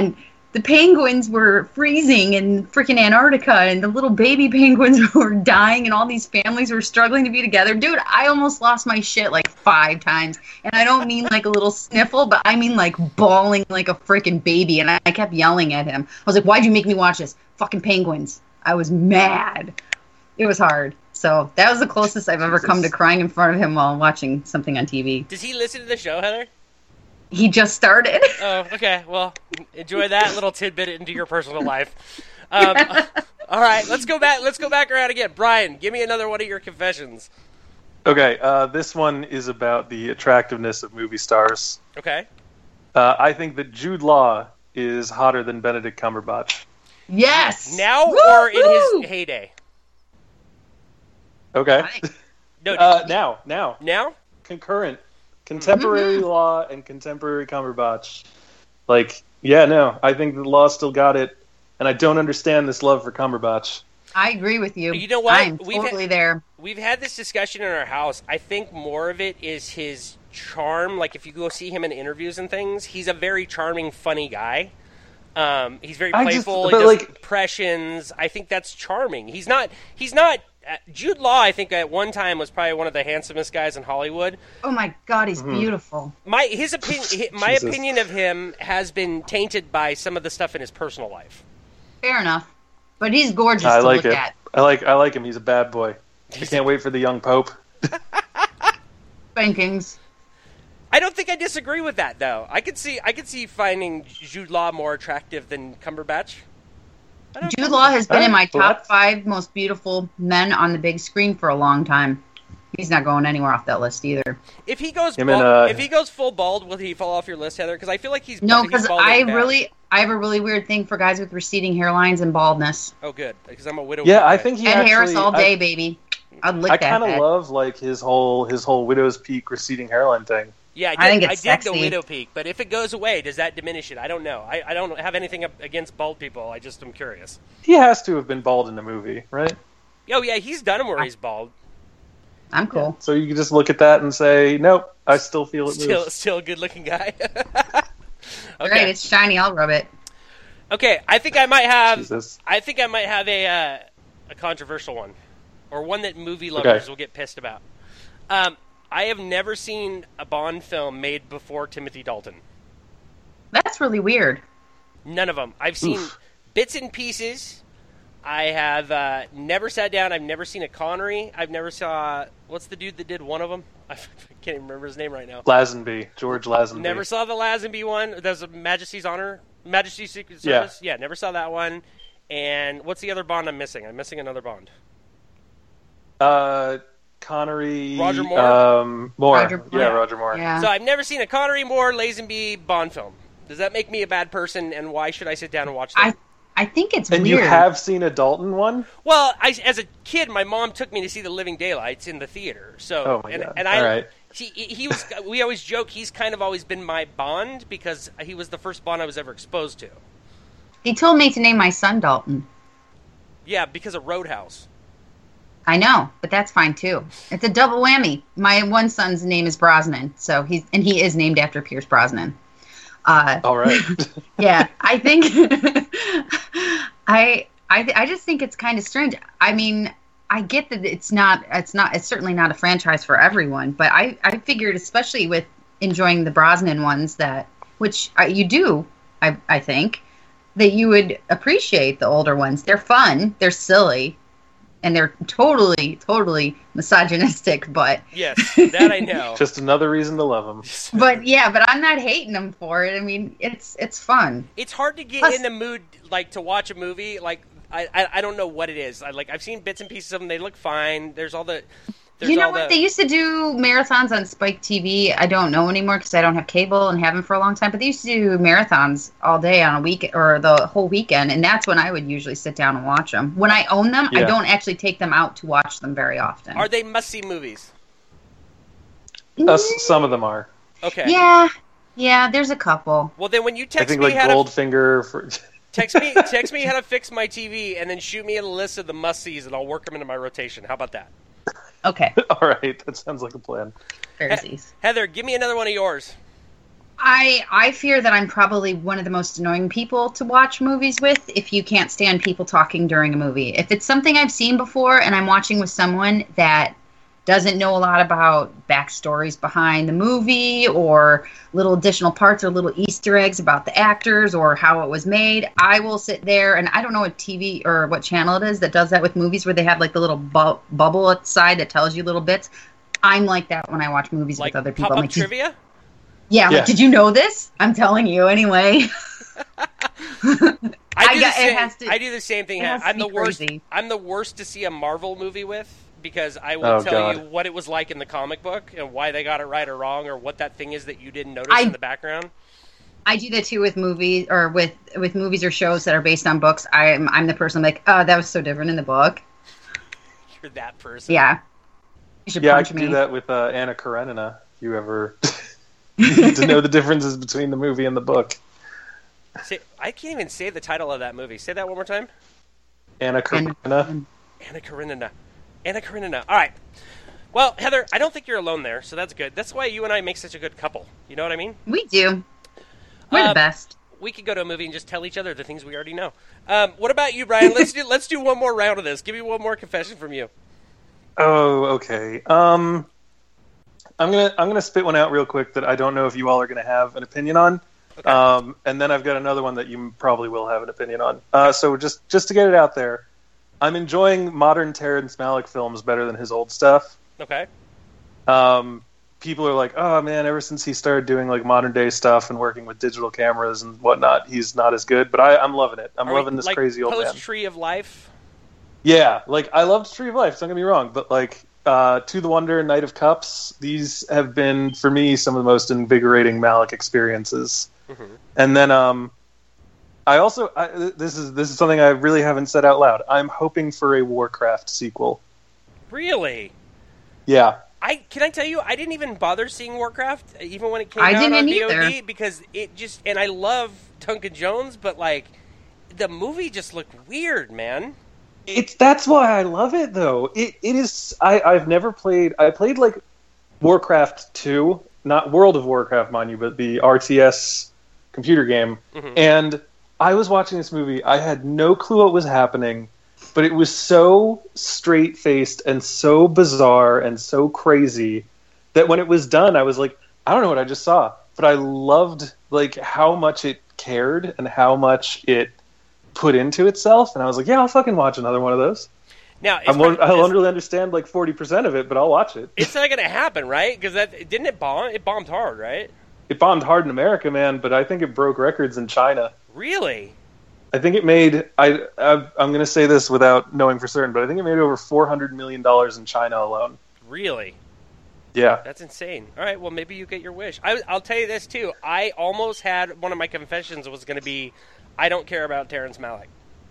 [SPEAKER 3] the penguins were freezing in freaking Antarctica, and the little baby penguins were dying, and all these families were struggling to be together. Dude, I almost lost my shit like 5 times. And I don't mean like a little sniffle, but I mean like bawling like a freaking baby. And I kept yelling at him. I was like, why'd you make me watch this? Fucking penguins. I was mad. It was hard. So that was the closest I've ever come to crying in front of him while watching something on TV.
[SPEAKER 2] Does he listen to the show, Heather?
[SPEAKER 3] He just started.
[SPEAKER 2] Oh, okay. Well, enjoy that little tidbit into your personal life. All right, let's go back. Let's go back around again. Brian, give me another one of your confessions.
[SPEAKER 5] Okay, this one is about the attractiveness of movie stars.
[SPEAKER 2] Okay.
[SPEAKER 5] I think that Jude Law is hotter than Benedict Cumberbatch.
[SPEAKER 3] Yes.
[SPEAKER 2] Now
[SPEAKER 3] Woo-hoo!
[SPEAKER 2] or in his heyday?
[SPEAKER 5] Okay.
[SPEAKER 2] No.
[SPEAKER 5] Now.
[SPEAKER 2] Now?
[SPEAKER 5] Concurrent. Contemporary Law and contemporary Cumberbatch. Like, yeah, no. I think the Law still got it, and I don't understand this love for Cumberbatch.
[SPEAKER 3] I agree with you.
[SPEAKER 2] You know what?
[SPEAKER 3] I'm totally there.
[SPEAKER 2] We've had this discussion in our house. I think more of it is his charm. Like, if you go see him in interviews and things, he's a very charming, funny guy. He's very playful. He does impressions. I think that's charming. He's not. Jude Law, I think, at one time was probably one of the handsomest guys in Hollywood.
[SPEAKER 3] Oh my God, he's beautiful.
[SPEAKER 2] My opinion of him has been tainted by some of the stuff in his personal life.
[SPEAKER 3] Fair enough, but he's gorgeous
[SPEAKER 5] I
[SPEAKER 3] to
[SPEAKER 5] like
[SPEAKER 3] look
[SPEAKER 5] it.
[SPEAKER 3] at.
[SPEAKER 5] I like him. He's a bad boy. I can't wait for the young Pope.
[SPEAKER 3] Spankings.
[SPEAKER 2] I don't think I disagree with that, though. I could see finding Jude Law more attractive than Cumberbatch.
[SPEAKER 3] Jude Law has been in my top 5 most beautiful men on the big screen for a long time. He's not going anywhere off that list either.
[SPEAKER 2] If he goes if he goes full bald, will he fall off your list, Heather? Because I feel like he's
[SPEAKER 3] no, because I have a
[SPEAKER 2] bad.
[SPEAKER 3] really weird thing for guys with receding hairlines and baldness.
[SPEAKER 2] Oh, good, because I'm a widow.
[SPEAKER 5] Yeah, I think he
[SPEAKER 3] Ed
[SPEAKER 5] actually,
[SPEAKER 3] Harris all day, baby. I'd lick that.
[SPEAKER 5] I kind of
[SPEAKER 3] head.
[SPEAKER 5] love like his whole Widow's Peak receding hairline thing.
[SPEAKER 2] Yeah,
[SPEAKER 3] I think it's
[SPEAKER 2] I dig
[SPEAKER 3] sexy.
[SPEAKER 2] the widow peak, but if it goes away, does that diminish it? I don't know. I don't have anything against bald people. I just am curious.
[SPEAKER 5] He has to have been bald in the movie, right?
[SPEAKER 2] Oh yeah, he's done him where he's bald.
[SPEAKER 3] I'm cool.
[SPEAKER 5] So you can just look at that and say, nope, I still feel it moves.
[SPEAKER 2] Still a good looking guy. Okay.
[SPEAKER 3] Great, it's shiny. I'll rub it.
[SPEAKER 2] Okay, I think I might have.
[SPEAKER 5] Jesus.
[SPEAKER 2] I think I might have a controversial one, or one that movie lovers will get pissed about. I have never seen a Bond film made before Timothy Dalton.
[SPEAKER 3] That's really weird.
[SPEAKER 2] None of them. I've seen bits and pieces. I have never sat down. I've never seen a Connery. I've never saw... What's the dude that did one of them? I can't even remember his name right now.
[SPEAKER 5] George Lazenby.
[SPEAKER 2] Never saw the Lazenby one. There's a Majesty's Secret Service. Yeah, never saw that one. And what's the other Bond I'm missing? I'm missing another Bond.
[SPEAKER 5] Connery...
[SPEAKER 2] Roger Moore?
[SPEAKER 5] Moore.
[SPEAKER 3] Roger Moore.
[SPEAKER 5] Yeah, Roger Moore.
[SPEAKER 3] Yeah.
[SPEAKER 2] So I've never seen a Connery, Moore, Lazenby Bond film. Does that make me a bad person, and why should I sit down and watch them?
[SPEAKER 3] I think it's
[SPEAKER 5] and
[SPEAKER 3] weird.
[SPEAKER 5] you have seen a Dalton one?
[SPEAKER 2] Well, as a kid, my mom took me to see The Living Daylights in the theater. So,
[SPEAKER 5] Oh my God.
[SPEAKER 2] and
[SPEAKER 5] All right.
[SPEAKER 2] he was. We always joke he's kind of always been my Bond because he was the first Bond I was ever exposed to.
[SPEAKER 3] He told me to name my son Dalton.
[SPEAKER 2] Yeah, because of Roadhouse.
[SPEAKER 3] I know, but that's fine too. It's a double whammy. My one son's name is Brosnan, so he is named after Pierce Brosnan.
[SPEAKER 5] All right.
[SPEAKER 3] Yeah, I think I just think it's kind of strange. I mean, I get that it's certainly not a franchise for everyone, but I figured, especially with enjoying the Brosnan ones, which you do, I think, that you would appreciate the older ones. They're fun, they're silly, and they're totally misogynistic, but
[SPEAKER 2] Yes, that I know.
[SPEAKER 5] Just another reason to love them.
[SPEAKER 3] but I'm not hating them for it. I mean, it's fun.
[SPEAKER 2] It's hard to get
[SPEAKER 3] Plus-
[SPEAKER 2] in the mood like to watch a movie. Like I don't know what it is. I've seen bits and pieces of them. They look fine. There's all the.
[SPEAKER 3] You know what? They used to do marathons on Spike TV. I don't know anymore because I don't have cable and haven't for a long time. But they used to do marathons all day on a week or the whole weekend, and that's when I would usually sit down and watch them. When I own them, I don't actually take them out to watch them very often.
[SPEAKER 2] Are they must-see movies?
[SPEAKER 5] Some of them are.
[SPEAKER 2] Okay.
[SPEAKER 3] Yeah. There's a couple.
[SPEAKER 2] Well, then when you
[SPEAKER 5] I
[SPEAKER 2] text
[SPEAKER 5] think
[SPEAKER 2] me
[SPEAKER 5] like
[SPEAKER 2] how to
[SPEAKER 5] Goldfinger. For...
[SPEAKER 2] text me how to fix my TV, and then shoot me a list of the must-sees, and I'll work them into my rotation. How about that?
[SPEAKER 3] Okay.
[SPEAKER 5] All right, that sounds like a plan.
[SPEAKER 3] Pharisees.
[SPEAKER 2] Heather, give me another one of yours.
[SPEAKER 3] I fear that I'm probably one of the most annoying people to watch movies with if you can't stand people talking during a movie. If it's something I've seen before and I'm watching with someone that doesn't know a lot about backstories behind the movie or little additional parts or little Easter eggs about the actors or how it was made, I will sit there, and I don't know what TV or what channel it is that does that with movies where they have like the little bubble outside that tells you little bits. I'm like that when I watch movies
[SPEAKER 2] Like
[SPEAKER 3] with other people.
[SPEAKER 2] pop-up
[SPEAKER 3] Like,
[SPEAKER 2] trivia?
[SPEAKER 3] yeah,
[SPEAKER 5] Yeah.
[SPEAKER 3] like, did you know this? I'm telling you anyway.
[SPEAKER 2] I do the same thing.
[SPEAKER 3] it has to
[SPEAKER 2] I'm
[SPEAKER 3] be
[SPEAKER 2] the worst.
[SPEAKER 3] crazy.
[SPEAKER 2] I'm the worst to see a Marvel movie with because I will
[SPEAKER 5] Oh,
[SPEAKER 2] tell you
[SPEAKER 5] God.
[SPEAKER 2] what it was like in the comic book and why they got it right or wrong or what that thing is that you didn't notice
[SPEAKER 3] I-
[SPEAKER 2] in the background.
[SPEAKER 3] I do that too with movies or with movies or shows that are based on books. I'm the person like, oh, that was so different in the book.
[SPEAKER 2] You're that person.
[SPEAKER 3] Yeah, you should
[SPEAKER 5] Yeah, I
[SPEAKER 3] punch
[SPEAKER 5] can
[SPEAKER 3] me.
[SPEAKER 5] do that with Anna Karenina. If you ever need to know the differences between the movie and the book.
[SPEAKER 2] I can't even say the title of that movie. Say that one more time.
[SPEAKER 5] Anna Karenina.
[SPEAKER 2] Anna Karenina. Anna Karenina. All right. Well, Heather, I don't think you're alone there, so that's good. That's why you and I make such a good couple. You know what I mean?
[SPEAKER 3] We do. We're the best.
[SPEAKER 2] We could go to a movie and just tell each other the things we already know. What about you, Brian? Let's do one more round of this. Give me one more confession from you.
[SPEAKER 5] Oh, okay. I'm gonna spit one out real quick that I don't know if you all are gonna have an opinion on.
[SPEAKER 2] Okay.
[SPEAKER 5] And then I've got another one that you probably will have an opinion on. So just to get it out there, I'm enjoying modern Terrence Malick films better than his old stuff.
[SPEAKER 2] Okay.
[SPEAKER 5] People are like, oh man, ever since he started doing like modern day stuff and working with digital cameras and whatnot, he's not as good. But I'm loving it. I'm loving this
[SPEAKER 2] like
[SPEAKER 5] crazy old man.
[SPEAKER 2] Post Tree of Life.
[SPEAKER 5] Yeah, like I loved Tree of Life. Don't get me wrong, but like To the Wonder, Knight of Cups, these have been for me some of the most invigorating Malick experiences.
[SPEAKER 2] Mm-hmm.
[SPEAKER 5] And then this is something I really haven't said out loud. I'm hoping for a Warcraft sequel.
[SPEAKER 2] Really?
[SPEAKER 5] Yeah.
[SPEAKER 2] Can I tell you, I didn't even bother seeing Warcraft, even when it came
[SPEAKER 3] I
[SPEAKER 2] out
[SPEAKER 3] didn't
[SPEAKER 2] on
[SPEAKER 3] either.
[SPEAKER 2] VOD, because it just, and I love Duncan Jones, but like, the movie just looked weird, man.
[SPEAKER 5] That's why I love it though. It is I've never played. I played like Warcraft 2, not World of Warcraft, mind you, but the RTS computer game.
[SPEAKER 2] Mhm.
[SPEAKER 5] And I was watching this movie. I had no clue what was happening, but it was so straight-faced and so bizarre and so crazy that when it was done, I was like, I don't know what I just saw, but I loved like how much it cared and how much it put into itself, and I was like, yeah, I'll fucking watch another one of those.
[SPEAKER 2] Now,
[SPEAKER 5] I'll only understand like 40% of it, but I'll watch it.
[SPEAKER 2] it's not going to happen, right? Because didn't it bomb? It bombed hard, right?
[SPEAKER 5] It bombed hard in America, man, but I think it broke records in China.
[SPEAKER 2] Really?
[SPEAKER 5] I think it made. I'm going to say this without knowing for certain, but I think it made over $400 million in China alone.
[SPEAKER 2] Really?
[SPEAKER 5] Yeah.
[SPEAKER 2] That's insane. All right, well, maybe you get your wish. I'll tell you this, too. I almost had one of my confessions was going to be, I don't care about Terrence Malick.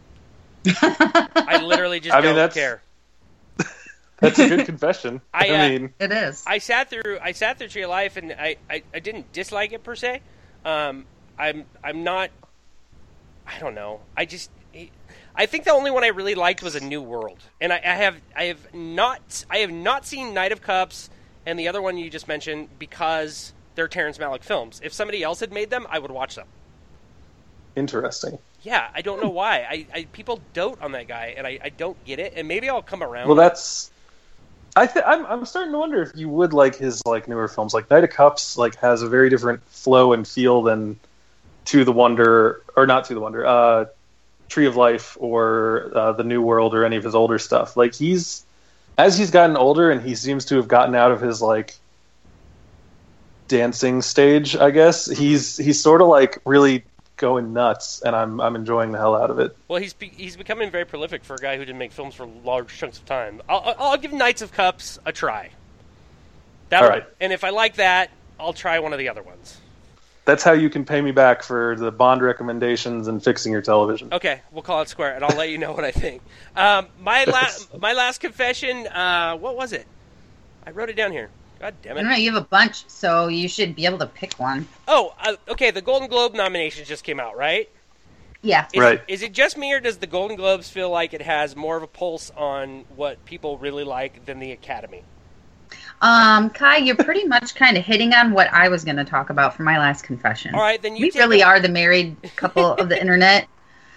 [SPEAKER 2] I literally just don't care.
[SPEAKER 5] That's a good confession. I mean,
[SPEAKER 3] It is.
[SPEAKER 2] I sat through Tree of Life, and I didn't dislike it per se. I'm not. I don't know. I think the only one I really liked was A New World, and I have not seen Knight of Cups and the other one you just mentioned because they're Terrence Malick films. If somebody else had made them, I would watch them.
[SPEAKER 5] interesting.
[SPEAKER 2] Yeah, I don't know why. People dote on that guy, and I don't get it. And maybe I'll come around.
[SPEAKER 5] Well, that's. I'm starting to wonder if you would like his like newer films. Like Knight of Cups, like has a very different flow and feel than To the Wonder, or not To the Wonder, Tree of Life, or The New World, or any of his older stuff. Like as he's gotten older, and he seems to have gotten out of his like dancing stage, I guess he's sort of like really going nuts, and I'm enjoying the hell out of it.
[SPEAKER 2] Well, he's becoming very prolific for a guy who didn't make films for large chunks of time. I'll give Knights of Cups a try.
[SPEAKER 5] All right.
[SPEAKER 2] And if I like that, I'll try one of the other ones.
[SPEAKER 5] That's how you can pay me back for the Bond recommendations and fixing your television.
[SPEAKER 2] Okay, we'll call it square, and I'll let you know what I think. My last confession, what was it? I wrote it down here. God damn
[SPEAKER 3] I
[SPEAKER 2] it.
[SPEAKER 3] don't know. You have a bunch, so you should be able to pick one.
[SPEAKER 2] Oh, okay, the Golden Globe nominations just came out, right?
[SPEAKER 3] Yeah.
[SPEAKER 5] Right.
[SPEAKER 2] Is it just me, or does the Golden Globes feel like it has more of a pulse on what people really like than the Academy?
[SPEAKER 3] Kai, you're pretty much kind of hitting on what I was going to talk about for my last confession.
[SPEAKER 2] All right, then
[SPEAKER 3] we really are the married couple of the internet.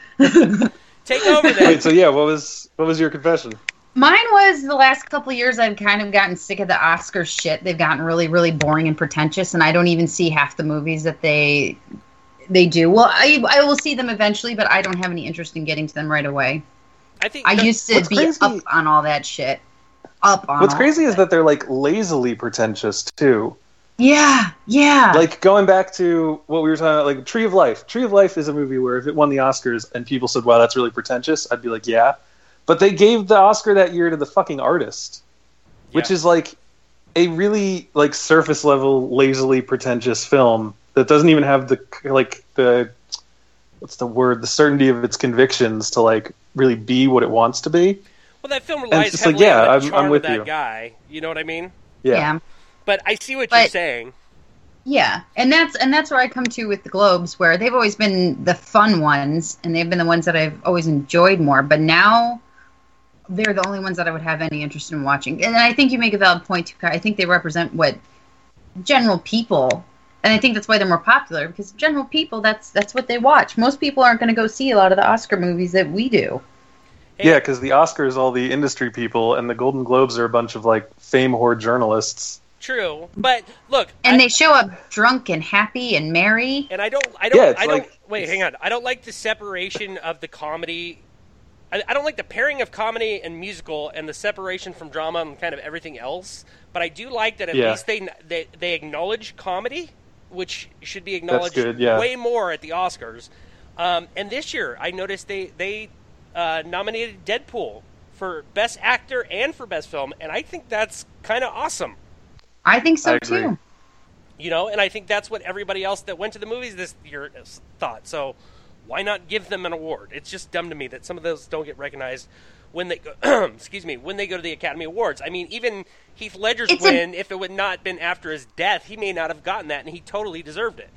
[SPEAKER 2] Take over then.
[SPEAKER 5] Wait, so yeah, what was your confession?
[SPEAKER 3] Mine was the last couple of years I've kind of gotten sick of the Oscar shit. They've gotten really, really boring and pretentious, and I don't even see half the movies that they do. Well, I will see them eventually, but I don't have any interest in getting to them right away. I used to be up on all that shit.
[SPEAKER 5] What's crazy is that they're like lazily pretentious too.
[SPEAKER 3] Yeah.
[SPEAKER 5] Like going back to what we were talking about, like Tree of Life. Tree of Life is a movie where if it won the Oscars and people said, "Wow, that's really pretentious," I'd be like, "Yeah." But they gave the Oscar that year to The Fucking Artist, which is like a really like surface level, lazily pretentious film that doesn't even have the what's the word? The certainty of its convictions to like really be what it wants to be.
[SPEAKER 2] Well, that film relies heavily on the charm of that guy. You know what I mean?
[SPEAKER 3] Yeah.
[SPEAKER 2] But I see what you're saying.
[SPEAKER 3] Yeah, and that's where I come to with the Globes, where they've always been the fun ones, and they've been the ones that I've always enjoyed more. But now they're the only ones that I would have any interest in watching. And I think you make a valid point, too, Kai. I think they represent what general people, and I think that's why they're more popular, because general people, that's what they watch. Most people aren't going to go see a lot of the Oscar movies that we do.
[SPEAKER 5] Yeah, because the Oscars, all the industry people, and the Golden Globes are a bunch of like fame whore journalists.
[SPEAKER 2] True, but look,
[SPEAKER 3] and they show up drunk and happy and merry.
[SPEAKER 2] And I don't. Wait, hang on. I don't like the separation of the comedy. I don't like the pairing of comedy and musical and the separation from drama and kind of everything else. But I do like that at least they acknowledge comedy, which should be acknowledged way more at the Oscars. And this year, I noticed they nominated Deadpool for Best Actor and for Best Film, and I think that's kind of awesome.
[SPEAKER 3] I think so too.
[SPEAKER 2] You know, and I think that's what everybody else that went to the movies this year thought. So why not give them an award? It's just dumb to me that some of those don't get recognized when they go, when they go to the Academy Awards. I mean, even Heath Ledger's win, if it would not been after his death, he may not have gotten that, and he totally deserved it.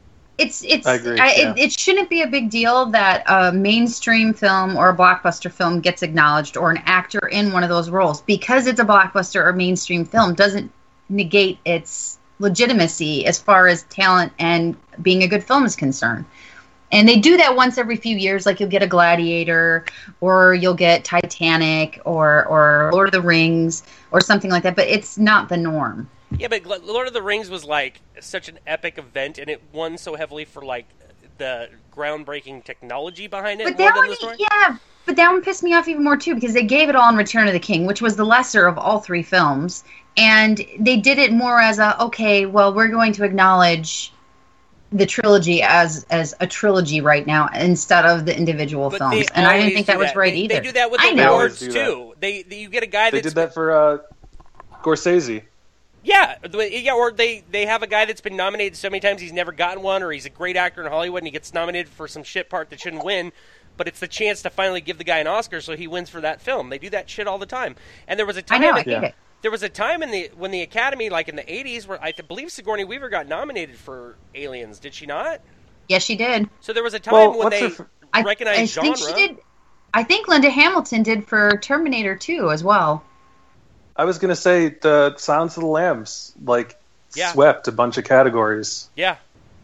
[SPEAKER 3] I agree, it shouldn't be a big deal that a mainstream film or a blockbuster film gets acknowledged, or an actor in one of those roles. Because it's a blockbuster or mainstream film doesn't negate its legitimacy as far as talent and being a good film is concerned. And they do that once every few years, like you'll get a Gladiator, or you'll get Titanic, or Lord of the Rings, or something like that, but it's not the norm.
[SPEAKER 2] Yeah, but Lord of the Rings was like such an epic event, and it won so heavily for like the groundbreaking technology behind it.
[SPEAKER 3] But but that one pissed me off even more too, because they gave it all in Return of the King, which was the lesser of all three films, and they did it more as we're going to acknowledge the trilogy as a trilogy right now instead of the individual films, and I didn't think that was right either.
[SPEAKER 2] They do that with the awards too. You get a guy
[SPEAKER 5] they did that for Scorsese.
[SPEAKER 2] Yeah, or they have a guy that's been nominated so many times he's never gotten one, or he's a great actor in Hollywood and he gets nominated for some shit part that shouldn't win, but it's the chance to finally give the guy an Oscar so he wins for that film. They do that shit all the time. And there was a time there was a time when the Academy, like in the 80s, where I believe Sigourney Weaver got nominated for Aliens. Did she not?
[SPEAKER 3] Yes, she did.
[SPEAKER 2] So there was a time when they recognized genre.
[SPEAKER 3] I think she did. I think Linda Hamilton did for Terminator 2 as well.
[SPEAKER 5] I was going to say the Silence of the Lambs, swept a bunch of categories.
[SPEAKER 2] Yeah.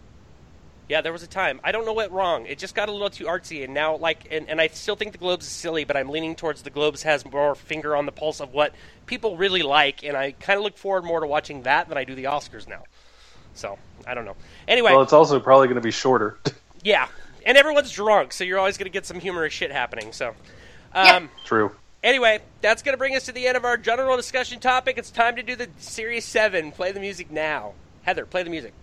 [SPEAKER 2] Yeah, there was a time. I don't know what wrong. It just got a little too artsy, and now, and I still think the Globes is silly, but I'm leaning towards the Globes has more finger on the pulse of what people really like, and I kind of look forward more to watching that than I do the Oscars now. So, I don't know. Anyway.
[SPEAKER 5] Well, it's also probably going to be shorter.
[SPEAKER 2] Yeah, and everyone's drunk, so you're always going to get some humorous shit happening, so.
[SPEAKER 5] True.
[SPEAKER 2] Anyway, that's going to bring us to the end of our general discussion topic. It's time to do the Series 7. Play the music now. Heather, play the music.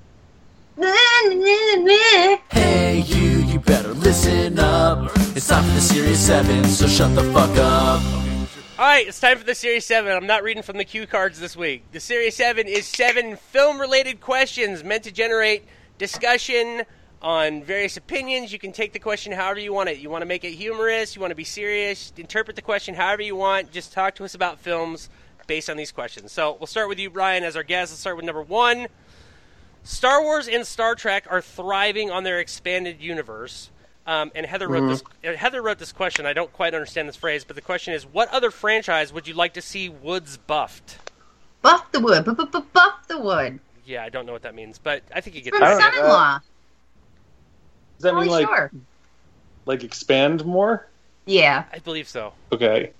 [SPEAKER 1] Hey, you better listen up. It's time for the Series 7, so shut the fuck up.
[SPEAKER 2] All right, it's time for the Series 7. I'm not reading from the cue cards this week. The Series 7 is 7 film-related questions meant to generate discussion on various opinions. You can take the question however you want it. You want to make it humorous, you want to be serious, interpret the question however you want. Just talk to us about films based on these questions. So we'll start with you, Brian, as our guest. Let's start with number 1. Star Wars and Star Trek are thriving on their expanded universe. And Heather wrote this question. I don't quite understand this phrase, but the question is, what other franchise would you like to see Woods buffed?
[SPEAKER 3] Buff the wood. Buff the wood.
[SPEAKER 2] Yeah, I don't know what that means, but I think you get
[SPEAKER 3] From
[SPEAKER 2] that.
[SPEAKER 3] Son-in-Law.
[SPEAKER 5] Does that mean
[SPEAKER 3] Pauly Shore.
[SPEAKER 5] like expand more?
[SPEAKER 3] Yeah.
[SPEAKER 2] I believe so.
[SPEAKER 5] Okay.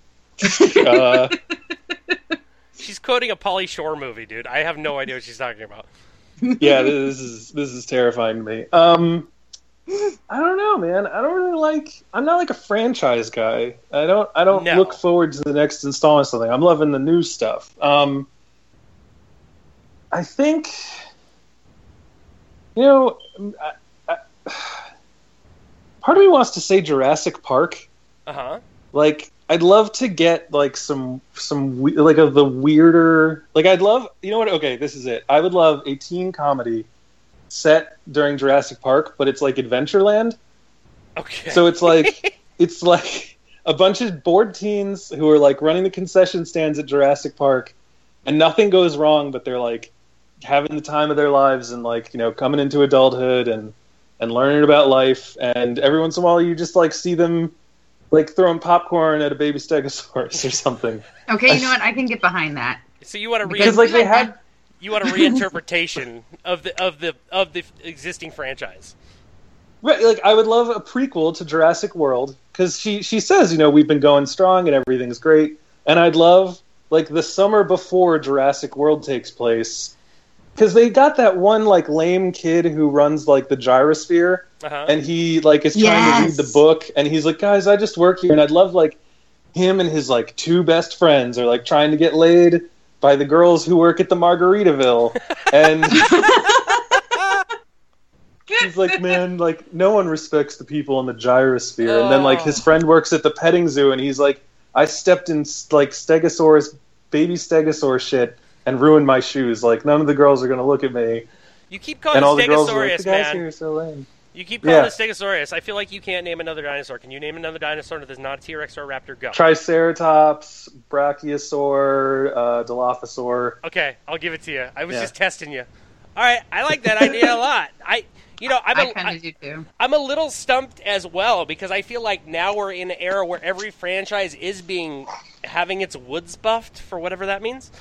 [SPEAKER 2] She's quoting a Pauly Shore movie, dude. I have no idea what she's talking about.
[SPEAKER 5] Yeah, this is terrifying to me. I don't know, man. I don't really like. I'm not like a franchise guy. I don't
[SPEAKER 2] No.
[SPEAKER 5] look forward to the next installment of something. I'm loving the new stuff. I think, part of me wants to say Jurassic Park.
[SPEAKER 2] Uh-huh.
[SPEAKER 5] Like, I'd love to get like some like of the weirder. Like, I'd love. You know what? Okay, this is it. I would love a teen comedy set during Jurassic Park, but it's like Adventureland.
[SPEAKER 2] Okay.
[SPEAKER 5] So it's like a bunch of bored teens who are like running the concession stands at Jurassic Park, and nothing goes wrong, but they're like having the time of their lives and like, coming into adulthood and learning about life. And every once in a while you just like see them like throwing popcorn at a baby stegosaurus or something.
[SPEAKER 3] Okay, you know what? I can get behind that.
[SPEAKER 2] So you want to
[SPEAKER 5] Because like they had.
[SPEAKER 2] You want a reinterpretation of the existing franchise.
[SPEAKER 5] Right, like I would love a prequel to Jurassic World, because she says, we've been going strong and everything's great, and I'd love like the summer before Jurassic World takes place, because they got that one like lame kid who runs like the gyrosphere, and he like is trying to read the book, and he's like, guys, I just work here, and I'd love like him and his like two best friends are like trying to get laid by the girls who work at the Margaritaville, and he's like, man, like no one respects the people in the gyrosphere. And then like his friend works at the petting zoo, and he's like, I stepped in like baby stegosaurus shit and ruined my shoes. Like none of the girls are gonna look at me.
[SPEAKER 2] You keep calling
[SPEAKER 5] and all the girls are
[SPEAKER 2] Stegosaurus,
[SPEAKER 5] like, the guys
[SPEAKER 2] man.
[SPEAKER 5] here are so lame.
[SPEAKER 2] You keep calling it Stegosaurus. I feel like you can't name another dinosaur. Can you name another dinosaur that is not a T-Rex or a raptor? Go.
[SPEAKER 5] Triceratops, Brachiosaur, Dilophosaur.
[SPEAKER 2] Okay, I'll give it to you. I was just testing you. All right, I like that idea a lot. I kind of
[SPEAKER 3] do too.
[SPEAKER 2] I'm a little stumped as well, because I feel like now we're in an era where every franchise is having its woods buffed, for whatever that means.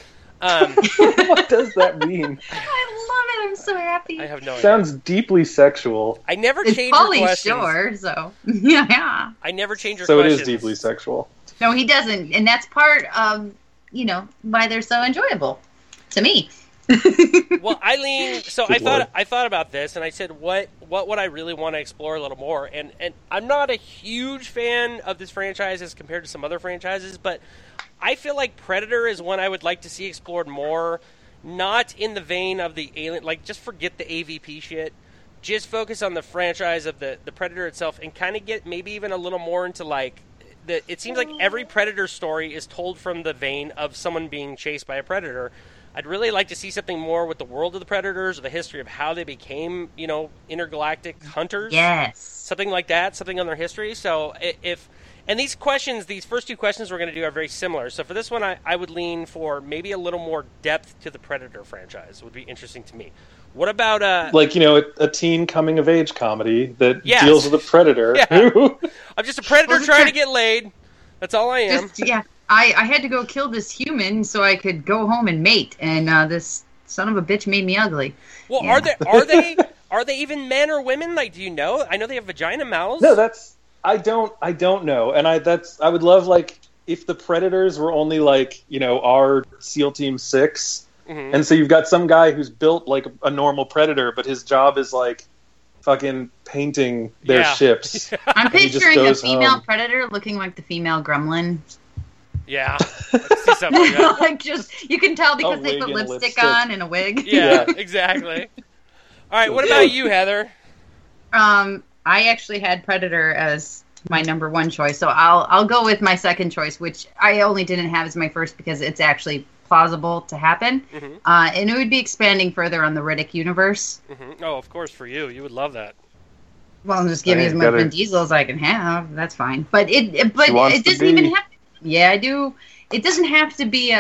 [SPEAKER 5] What does that mean?
[SPEAKER 3] I love it. I'm so happy.
[SPEAKER 2] I have no idea.
[SPEAKER 5] Sounds deeply sexual.
[SPEAKER 2] I never
[SPEAKER 3] It's
[SPEAKER 2] change your
[SPEAKER 3] Pauly
[SPEAKER 2] questions.
[SPEAKER 3] Shore, so yeah.
[SPEAKER 2] I never change your
[SPEAKER 5] So
[SPEAKER 2] questions.
[SPEAKER 5] it is deeply sexual.
[SPEAKER 3] No, he doesn't, and that's part of why they're so enjoyable to me.
[SPEAKER 2] Well, Eileen, so
[SPEAKER 5] Good Lord.
[SPEAKER 2] I thought about this, and I said, what would I really want to explore a little more? And I'm not a huge fan of this franchise as compared to some other franchises, but I feel like Predator is one I would like to see explored more, not in the vein of the Alien, like just forget the AVP shit. Just focus on the franchise of the Predator itself, and kind of get maybe even a little more into like it seems like every Predator story is told from the vein of someone being chased by a Predator. I'd really like to see something more with the world of the Predators, or the history of how they became, intergalactic hunters.
[SPEAKER 3] Yes.
[SPEAKER 2] Something like that, something on their history. So and these first two questions we're going to do are very similar. So for this one, I would lean for maybe a little more depth to the Predator franchise. Would be interesting to me. What about
[SPEAKER 5] a teen coming of age comedy that deals with a predator?
[SPEAKER 2] Yeah. I'm just a predator trying to get laid. That's all I am.
[SPEAKER 3] I had to go kill this human so I could go home and mate, and this son of a bitch made me ugly.
[SPEAKER 2] Well, are they even men or women? Like, do you know? I know they have vagina mouths.
[SPEAKER 5] No, I don't know, and I would love like if the Predators were only like our SEAL Team 6, and so you've got some guy who's built like a normal Predator, but his job is like fucking painting their ships.
[SPEAKER 3] I'm picturing a female
[SPEAKER 5] home.
[SPEAKER 3] Predator looking like the female Gremlin.
[SPEAKER 2] Yeah, I see something like that.
[SPEAKER 3] Like just you can tell because they put lipstick on and a wig.
[SPEAKER 2] Yeah, exactly. All right, what about you, Heather?
[SPEAKER 3] I actually had Predator as my number one choice, so I'll go with my second choice, which I only didn't have as my first because it's actually plausible to happen, and it would be expanding further on the Riddick universe.
[SPEAKER 2] Oh, of course, for you would love that.
[SPEAKER 3] Well, I'm just giving as much Vin Diesel as I can have. That's fine, but it doesn't even have. Yeah, I do. It doesn't have to be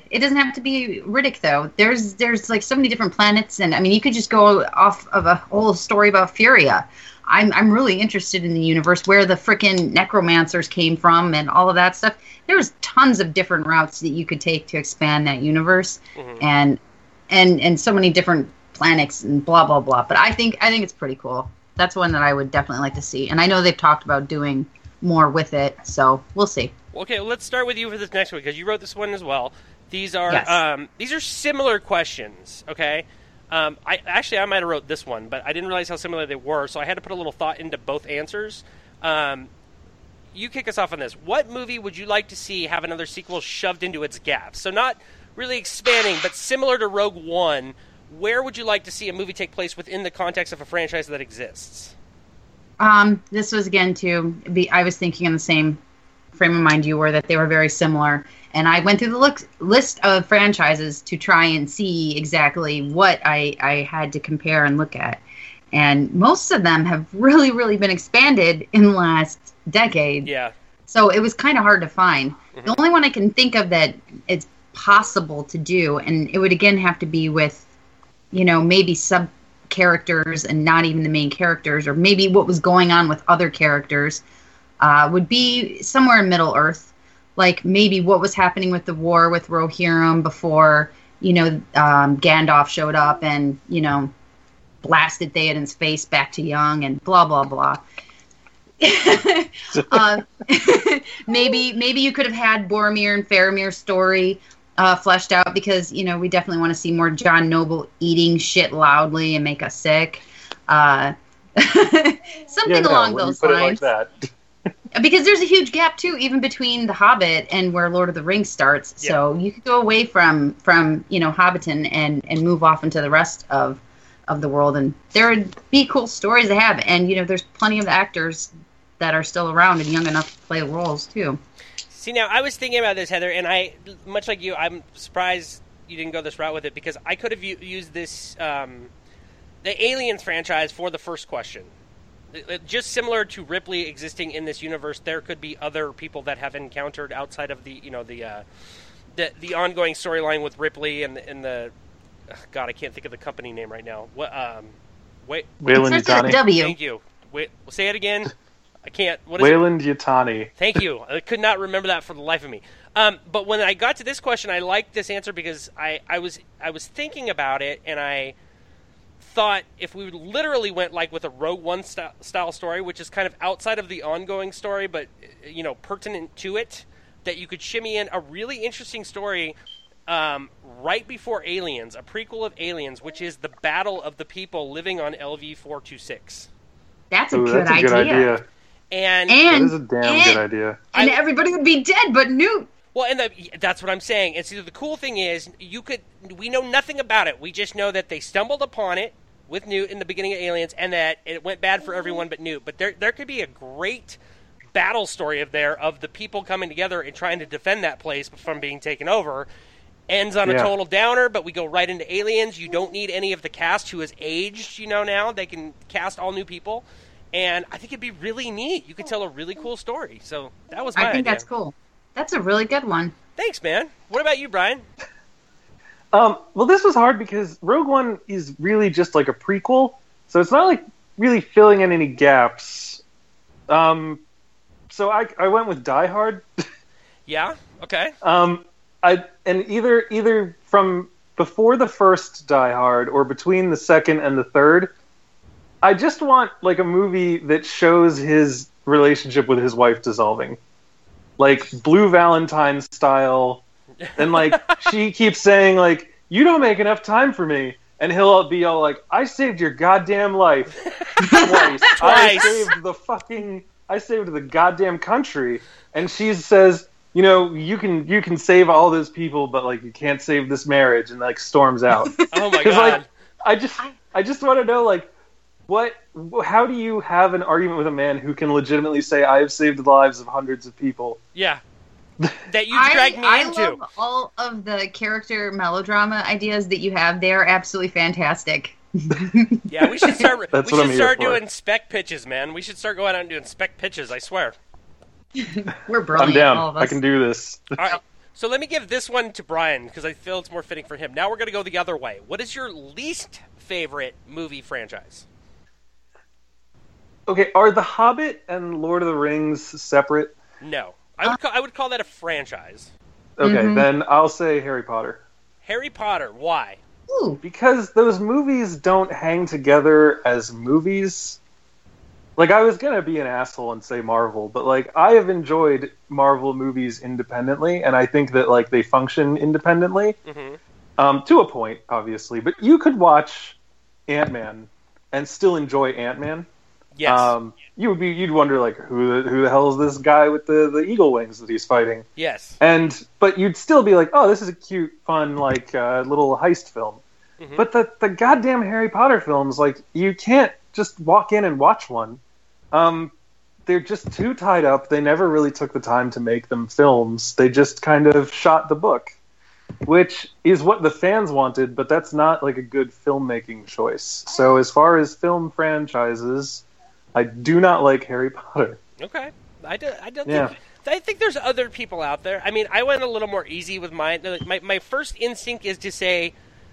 [SPEAKER 3] Riddick though. There's like so many different planets, and I mean you could just go off of a whole story about Furia. I'm really interested in the universe, where the frickin' necromancers came from and all of that stuff. There's tons of different routes that you could take to expand that universe, and so many different planets and blah blah blah. But I think it's pretty cool. That's one that I would definitely like to see, and I know they've talked about doing more with it, so we'll see.
[SPEAKER 2] Okay, let's start with you for this next one, because you wrote this one as well. These are similar questions, okay? I might have wrote this one, but I didn't realize how similar they were, so I had to put a little thought into both answers. You kick us off on this. What movie would you like to see have another sequel shoved into its gaps? So not really expanding, but similar to Rogue One, where would you like to see a movie take place within the context of a franchise that exists?
[SPEAKER 3] This was, again, I was thinking in the same frame of mind you were, that they were very similar. And I went through the list of franchises to try and see exactly what I had to compare and look at. And most of them have really, really been expanded in the last decade.
[SPEAKER 2] Yeah. So
[SPEAKER 3] it was kind of hard to find. The only one I can think of that it's possible to do, and it would, again, have to be with, maybe sub-characters and not even the main characters, or maybe what was going on with other characters, would be somewhere in Middle-earth. Like maybe what was happening with the war with Rohirrim before, Gandalf showed up and, blasted Theoden's face back to young and blah, blah, blah. Maybe you could have had Boromir and Faramir's story fleshed out, because, we definitely want to see more Jon Noble eating shit loudly and make us sick. Something along those lines. Like that. Because there's a huge gap too, even between The Hobbit and where Lord of the Rings starts. Yeah. So you could go away from Hobbiton and move off into the rest of the world, and there would be cool stories to have. And there's plenty of actors that are still around and young enough to play the roles too.
[SPEAKER 2] See, now I was thinking about this, Heather, and I, much like you, I'm surprised you didn't go this route with it, because I could have used this the Aliens franchise for the first question. Just similar to Ripley existing in this universe, there could be other people that have encountered outside of the the ongoing storyline with Ripley and the God, I can't think of the company name right now. What
[SPEAKER 5] Weyland-Yutani.
[SPEAKER 2] Thank you. Wait, say it again. I can't. What is
[SPEAKER 5] Weyland-Yutani.
[SPEAKER 2] Thank you. I could not remember that for the life of me. But when I got to this question, I liked this answer because I was thinking about it, and I thought if we literally went like with a Rogue One style story, which is kind of outside of the ongoing story, but pertinent to it, that you could shimmy in a really interesting story right before Aliens, a prequel of Aliens, which is the battle of the people living on LV-426.
[SPEAKER 3] That's a good idea.
[SPEAKER 2] And
[SPEAKER 5] that is a damn good idea.
[SPEAKER 3] And everybody would be dead but Newt.
[SPEAKER 2] Well, and that's what I'm saying. And so the cool thing is, we know nothing about it. We just know that they stumbled upon it with Newt in the beginning of Aliens, and that it went bad for everyone but Newt. But there could be a great battle story of the people coming together and trying to defend that place from being taken over. Ends on a total downer, but we go right into Aliens. You don't need any of the cast who has aged, now. They can cast all new people. And I think it'd be really neat. You could tell a really cool story. So that was my idea.
[SPEAKER 3] I think that's cool. That's a really good one.
[SPEAKER 2] Thanks, man. What about you, Brian?
[SPEAKER 5] Well, this was hard because Rogue One is really just like a prequel. So it's not like really filling in any gaps. So I went with Die Hard.
[SPEAKER 2] Yeah? Okay.
[SPEAKER 5] Either from before the first Die Hard or between the second and the third, I just want like a movie that shows his relationship with his wife dissolving, like Blue Valentine style, and like she keeps saying like, "You don't make enough time for me," and he'll be all like, "I saved your goddamn life twice. I saved the goddamn country," and she says, you can save all those people, but like you can't save this marriage, and like storms out.
[SPEAKER 2] Oh my god!
[SPEAKER 5] Like, I just want to know like, how do you have an argument with a man who can legitimately say, "I have saved the lives of hundreds of people"?
[SPEAKER 2] Yeah, that you dragged me into.
[SPEAKER 3] I love all of the character melodrama ideas that you have. They are absolutely fantastic.
[SPEAKER 2] Yeah, we should start.
[SPEAKER 5] That's
[SPEAKER 2] we
[SPEAKER 5] what
[SPEAKER 2] should
[SPEAKER 5] I'm
[SPEAKER 2] start
[SPEAKER 5] here for.
[SPEAKER 2] doing spec pitches, man. We should start going out and doing spec pitches. I swear.
[SPEAKER 3] We're brilliant.
[SPEAKER 5] I'm down.
[SPEAKER 3] All of us.
[SPEAKER 5] I can do this.
[SPEAKER 2] All right. So let me give this one to Brian because I feel it's more fitting for him. Now we're going to go the other way. What is your least favorite movie franchise?
[SPEAKER 5] Okay, are The Hobbit and Lord of the Rings separate?
[SPEAKER 2] No. I would call that a franchise.
[SPEAKER 5] Okay, then I'll say Harry Potter.
[SPEAKER 2] Harry Potter, why?
[SPEAKER 3] Ooh.
[SPEAKER 5] Because those movies don't hang together as movies. Like, I was going to be an asshole and say Marvel, but, like, I have enjoyed Marvel movies independently, and I think that, like, they function independently. To a point, obviously. But you could watch Ant-Man and still enjoy Ant-Man.
[SPEAKER 2] Yes.
[SPEAKER 5] You'd wonder, like, who the hell is this guy with the eagle wings that he's fighting?
[SPEAKER 2] Yes.
[SPEAKER 5] But you'd still be like, oh, this is a cute, fun, like, little heist film. But the goddamn Harry Potter films, like, you can't just walk in and watch one. They're just too tied up. They never really took the time to make them films. They just kind of shot the book, which is what the fans wanted, but that's not, like, a good filmmaking choice. So as far as film franchises, I do not like Harry Potter.
[SPEAKER 2] Okay. I think there's other people out there. I mean, I went a little more easy with mine. My first instinct is to say,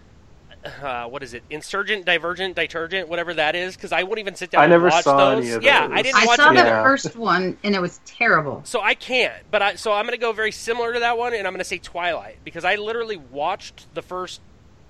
[SPEAKER 2] what is it? Insurgent, Divergent, Detergent, whatever that is, because I wouldn't even sit down and watch those.
[SPEAKER 5] Any of
[SPEAKER 2] yeah,
[SPEAKER 5] those.
[SPEAKER 2] I didn't watch
[SPEAKER 3] I saw
[SPEAKER 2] them.
[SPEAKER 3] the first one, and it was terrible.
[SPEAKER 2] So I can't. So I'm going to go very similar to that one, and I'm going to say Twilight, because I literally watched the first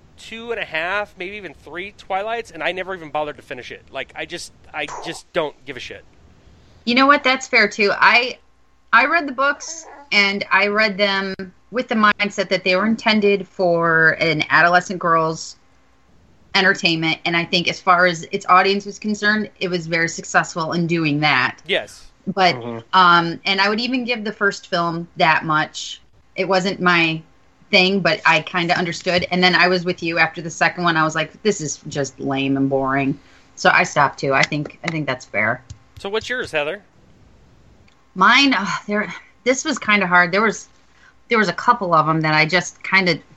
[SPEAKER 2] 2.5, maybe even 3 Twilights, and I never even bothered to finish it. Like, I just don't give a shit.
[SPEAKER 3] You know what? That's fair too. I read the books, and I read them with the mindset that they were intended for an adolescent girl's entertainment, and I think as far as its audience was concerned, it was very successful in doing that.
[SPEAKER 2] Yes.
[SPEAKER 3] But and I would even give the first film that much. It wasn't my thing, but I kind of understood. And then I was with you after the second one. I was like, this is just lame and boring. So I stopped too. I think that's fair.
[SPEAKER 2] So what's yours, Heather?
[SPEAKER 3] Mine, this was kind of hard. There was a couple of them that I just kind of,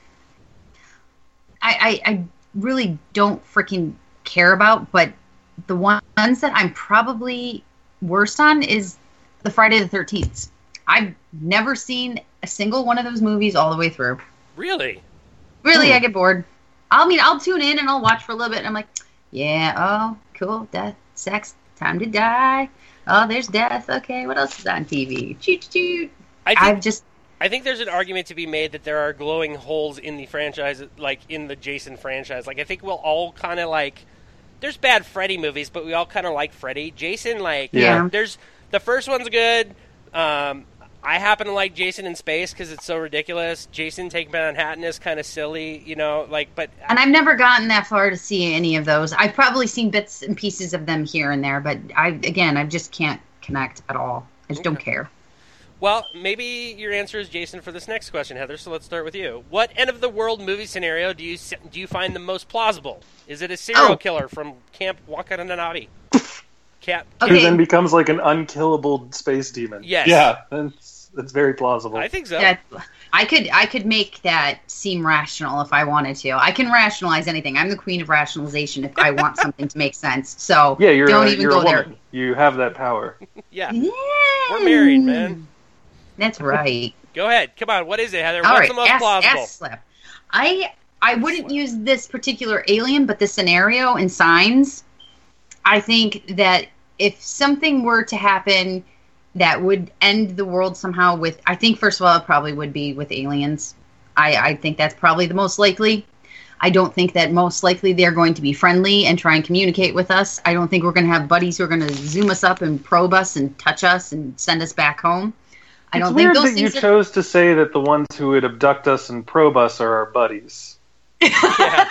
[SPEAKER 3] I really don't freaking care about. But the ones that I'm probably worst on is the Friday the 13th. I've never seen a single one of those movies all the way through.
[SPEAKER 2] Really?
[SPEAKER 3] Really, I get bored. I'll tune in and I'll watch for a little bit, and I'm like, yeah, oh, cool, death, sex, time to die. Oh, there's death. Okay, what else is on TV? Choot.
[SPEAKER 2] I think there's an argument to be made that there are glowing holes in the franchise, like in the Jason franchise. Like, I think we'll all kind of like, there's bad Freddy movies, but we all kind of like Freddy. Jason, like,
[SPEAKER 3] Yeah.
[SPEAKER 2] there's, the first one's good. I happen to like Jason in Space because it's so ridiculous. Jason Take Manhattan is kind of silly, you know, like, but...
[SPEAKER 3] And I've never gotten that far to see any of those. I've probably seen bits and pieces of them here and there, but I just can't connect at all. I just don't care.
[SPEAKER 2] Well, maybe your answer is Jason for this next question, Heather, so let's start with you. What end-of-the-world movie scenario do you find the most plausible? Is it a serial killer from Camp Wakananabe?
[SPEAKER 5] Who then becomes like an unkillable space demon.
[SPEAKER 2] Yes.
[SPEAKER 5] Yeah, that's very plausible.
[SPEAKER 2] I think so.
[SPEAKER 3] I could make that seem rational if I wanted to. I can rationalize anything. I'm the queen of rationalization if I want something to make sense. So
[SPEAKER 5] yeah, you're
[SPEAKER 3] don't
[SPEAKER 5] a,
[SPEAKER 3] even
[SPEAKER 5] you're
[SPEAKER 3] go
[SPEAKER 5] a
[SPEAKER 3] there.
[SPEAKER 5] woman. You have that power.
[SPEAKER 2] Yeah. We're married, man.
[SPEAKER 3] That's right.
[SPEAKER 2] Go ahead. Come on. What is it, Heather?
[SPEAKER 3] All
[SPEAKER 2] What's
[SPEAKER 3] right.
[SPEAKER 2] the most plausible?
[SPEAKER 3] Slap. I wouldn't use this particular alien, but the scenario in Signs. I think that if something were to happen that would end the world somehow with, I think first of all, it probably would be with aliens. I think that's probably the most likely. I don't think that most likely they're going to be friendly and try and communicate with us. I don't think we're going to have buddies who are going to zoom us up and probe us and touch us and send us back home. I don't think those
[SPEAKER 5] things. It's weird that you chose to say that the ones who would abduct us and probe us are our buddies.
[SPEAKER 2] Yeah.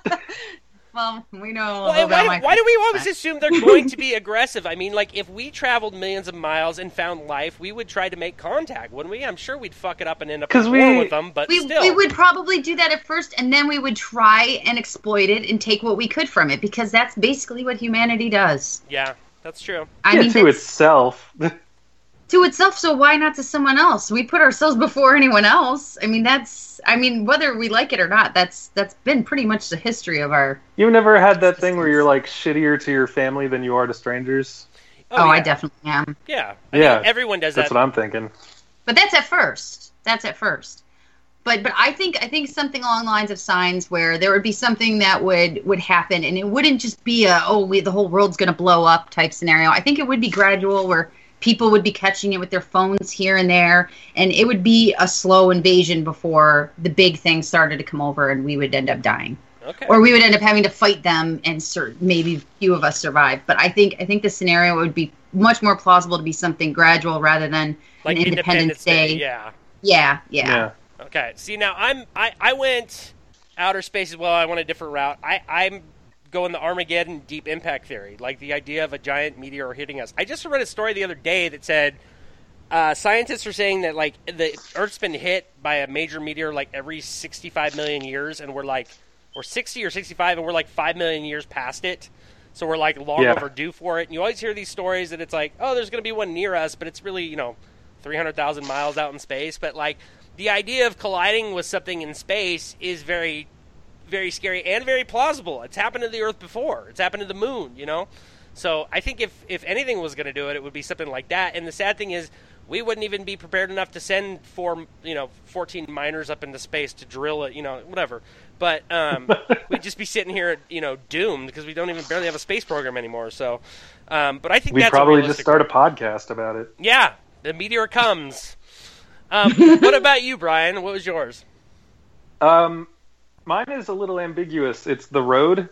[SPEAKER 3] Well, we know.
[SPEAKER 2] Why do we always assume they're going to be aggressive? I mean, like, if we traveled millions of miles and found life, we would try to make contact, wouldn't we? I'm sure we'd fuck it up and end up in war with them, but still.
[SPEAKER 3] We would probably do that at first, and then we would try and exploit it and take what we could from it, because that's basically what humanity does.
[SPEAKER 2] Yeah, that's true.
[SPEAKER 3] I mean,
[SPEAKER 5] to itself.
[SPEAKER 3] To itself, so why not to someone else? We put ourselves before anyone else. I mean, whether we like it or not, that's been pretty much the history of our...
[SPEAKER 5] You've never had that thing where you're, like, shittier to your family than you are to strangers?
[SPEAKER 3] Oh, yeah. I definitely am.
[SPEAKER 2] Yeah. I mean, everyone does that.
[SPEAKER 5] That's what I'm thinking.
[SPEAKER 3] But that's at first. But I think something along the lines of Signs, where there would be something that would happen, and it wouldn't just be the whole world's going to blow up type scenario. I think it would be gradual, where people would be catching it with their phones here and there, and it would be a slow invasion before the big thing started to come over, and we would end up dying.
[SPEAKER 2] Okay.
[SPEAKER 3] Or we would end up having to fight them, and maybe few of us survive. But I think the scenario would be much more plausible to be something gradual rather than
[SPEAKER 2] like
[SPEAKER 3] an Independence Day. Yeah.
[SPEAKER 2] Okay. See, now I went outer space as well. I went a different route. I'm going the Armageddon Deep Impact theory, like the idea of a giant meteor hitting us. I just read a story the other day that said scientists are saying that like the Earth's been hit by a major meteor like every 65 million years, and we're 60 or 65, and we're like 5 million years past it. So we're like long overdue for it. And you always hear these stories that it's like, oh, there's going to be one near us, but it's really 300,000 miles out in space. But like the idea of colliding with something in space is very, very scary and very plausible. It's happened to the Earth before. It's happened to the moon, So I think if anything was going to do it, it would be something like that. And the sad thing is, we wouldn't even be prepared enough to send 14 miners up into space to drill it, whatever. But we'd just be sitting here, doomed because we don't even barely have a space program anymore. So, but I think
[SPEAKER 5] we'd
[SPEAKER 2] that's
[SPEAKER 5] probably just start a podcast about it.
[SPEAKER 2] Yeah, the meteor comes. What about you, Brian? What was yours?
[SPEAKER 5] Mine is a little ambiguous. It's The Road.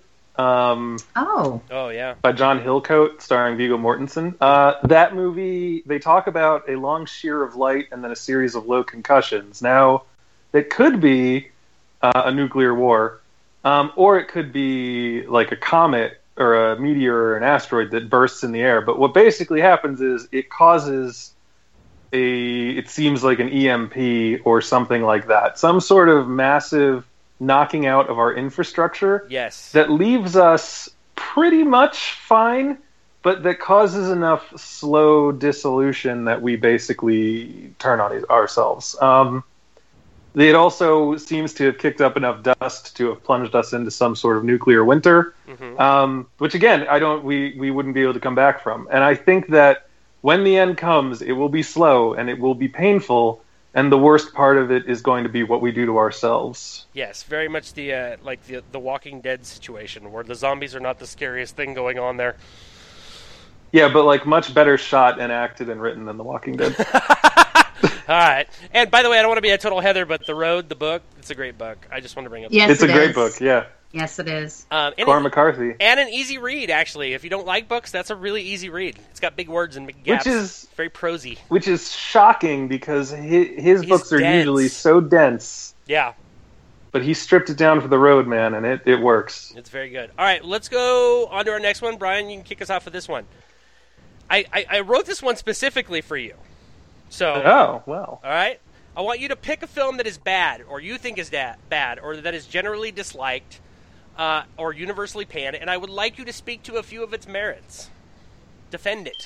[SPEAKER 2] Oh yeah,
[SPEAKER 5] by John Hillcoat, starring Viggo Mortensen. That movie, they talk about a long shear of light and then a series of low concussions. Now, it could be a nuclear war, or it could be like a comet or a meteor or an asteroid that bursts in the air. But what basically happens is it causes it seems like an EMP or something like that, some sort of massive knocking out of our infrastructure.
[SPEAKER 2] Yes.
[SPEAKER 5] That leaves us pretty much fine, but that causes enough slow dissolution that we basically turn on ourselves. It also seems to have kicked up enough dust to have plunged us into some sort of nuclear winter, which again, we wouldn't be able to come back from. And I think that when the end comes, it will be slow and it will be painful. And the worst part of it is going to be what we do to ourselves.
[SPEAKER 2] Yes, very much the Walking Dead situation, where the zombies are not the scariest thing going on there.
[SPEAKER 5] Yeah, but like much better shot and acted and written than The Walking Dead.
[SPEAKER 2] All right. And by the way, I don't want to be a total Heather, but The Road, the book, it's a great book. I just want to bring up.
[SPEAKER 3] Yes,
[SPEAKER 5] it's a great book. Yeah.
[SPEAKER 3] Yes, it is.
[SPEAKER 5] Cormac McCarthy.
[SPEAKER 2] And an easy read, actually. If you don't like books, that's a really easy read. It's got big words and big gaps.
[SPEAKER 5] Which is
[SPEAKER 2] very prosy.
[SPEAKER 5] Which is shocking because his books are
[SPEAKER 2] dense.
[SPEAKER 5] usually so dense.
[SPEAKER 2] Yeah.
[SPEAKER 5] But he stripped it down for The Road, man, and it works.
[SPEAKER 2] It's very good. All right, let's go on to our next one. Brian, you can kick us off with this one. I wrote this one specifically for you. So.
[SPEAKER 5] Oh, well.
[SPEAKER 2] All right. I want you to pick a film that is bad, or you think is bad, or that is generally disliked, or universally panned, and I would like you to speak to a few of its merits. Defend it.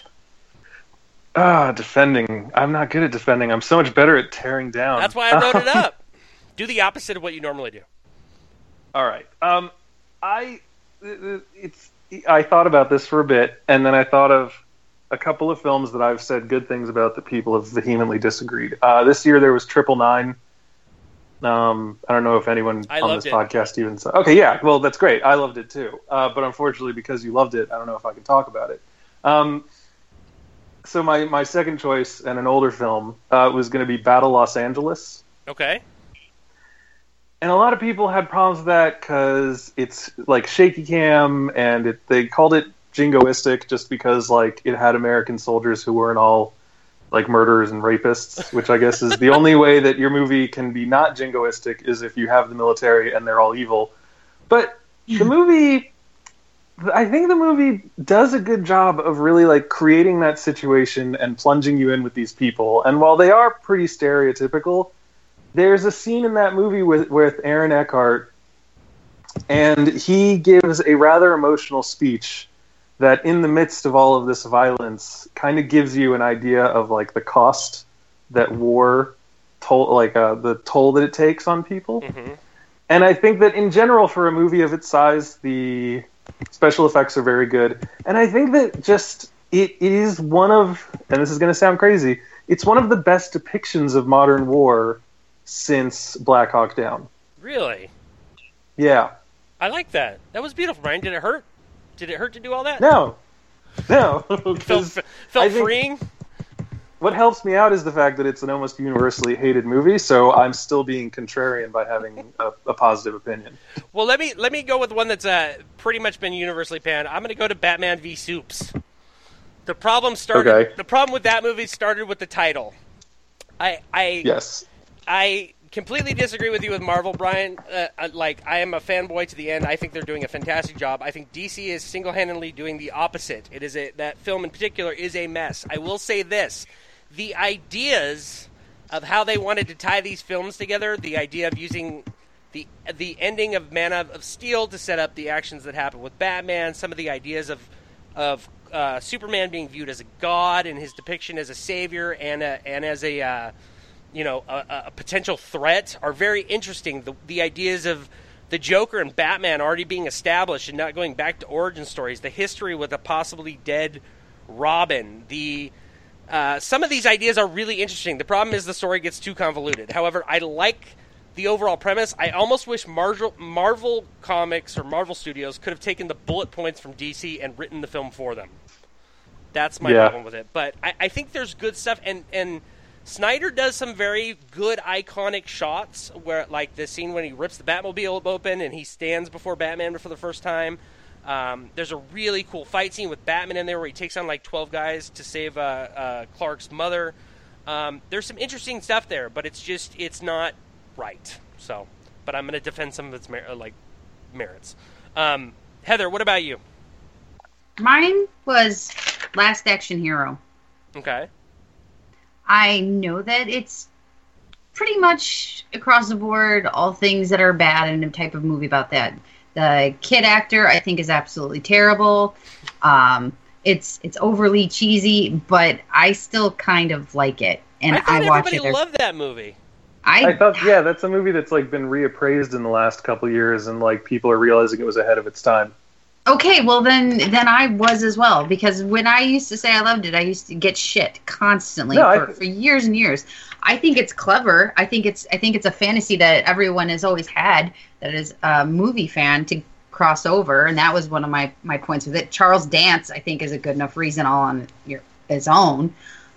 [SPEAKER 5] Defending. I'm not good at defending. I'm so much better at tearing down.
[SPEAKER 2] That's why I wrote it up. Do the opposite of what you normally do.
[SPEAKER 5] All right. I thought about this for a bit, and then I thought of a couple of films that I've said good things about that people have vehemently disagreed. This year there was 999. I don't know if anyone on this podcast even saw. Okay, yeah, well, that's great. I loved it too. But unfortunately, because you loved it, I don't know if I can talk about it. So my second choice, and an older film, was going to be Battle Los Angeles.
[SPEAKER 2] Okay.
[SPEAKER 5] And a lot of people had problems with that because it's like shaky cam, and they called it jingoistic just because like it had American soldiers who weren't all like murderers and rapists, which I guess is the only way that your movie can be not jingoistic is if you have the military and they're all evil. But I think the movie does a good job of really like creating that situation and plunging you in with these people. And while they are pretty stereotypical, there's a scene in that movie with Aaron Eckhart, and he gives a rather emotional speech that in the midst of all of this violence kind of gives you an idea of like the cost that war the toll that it takes on people. Mm-hmm. And I think that in general for a movie of its size, the special effects are very good. And I think that just it is one of, and this is going to sound crazy, it's one of the best depictions of modern war since Black Hawk Down.
[SPEAKER 2] Really?
[SPEAKER 5] Yeah.
[SPEAKER 2] I like that. That was beautiful, Brian. Did it hurt? Did it hurt to do all that?
[SPEAKER 5] No.
[SPEAKER 2] Felt
[SPEAKER 5] 'cause I think
[SPEAKER 2] freeing?
[SPEAKER 5] what helps me out is the fact that it's an almost universally hated movie, so I'm still being contrarian by having a positive opinion.
[SPEAKER 2] Well, let me go with one that's pretty much been universally panned. I'm going to go to Batman v Supes. The problem started.
[SPEAKER 5] Okay.
[SPEAKER 2] The problem with that movie started with the title.
[SPEAKER 5] Yes.
[SPEAKER 2] I completely disagree with you with Marvel, Brian. I am a fanboy to the end. I think they're doing a fantastic job. I think DC is single-handedly doing the opposite. That film in particular is a mess. I will say this. The ideas of how they wanted to tie these films together, the idea of using the ending of Man of Steel to set up the actions that happen with Batman, some of the ideas of Superman being viewed as a god and his depiction as a savior and as a potential threat are very interesting. The ideas of the Joker and Batman already being established and not going back to origin stories, the history with a possibly dead Robin, some of these ideas are really interesting. The problem is the story gets too convoluted. However, I like the overall premise. I almost wish Marvel Comics or Marvel Studios could have taken the bullet points from DC and written the film for them. That's my problem with it. But I think there's good stuff, and Snyder does some very good iconic shots, where like the scene when he rips the Batmobile open and he stands before Batman for the first time. There's a really cool fight scene with Batman in there where he takes on like 12 guys to save Clark's mother. There's some interesting stuff there, but it's not right. So, but I'm going to defend some of its merits. Heather, what about you?
[SPEAKER 3] Mine was Last Action Hero.
[SPEAKER 2] Okay.
[SPEAKER 3] I know that it's pretty much across the board all things that are bad in a type of movie about that. The kid actor, I think, is absolutely terrible. It's overly cheesy, but I still kind of like it, and I watch it.
[SPEAKER 2] Everybody loved that movie.
[SPEAKER 5] I thought, yeah, that's a movie that's like been reappraised in the last couple of years, and like people are realizing it was ahead of its time.
[SPEAKER 3] Okay, well then I was as well, because when I used to say I loved it, I used to get shit constantly for years and years. I think it's clever. I think it's a fantasy that everyone has always had, that is a movie fan, to cross over, and that was one of my points with it. Charles Dance, I think, is a good enough reason all on his own,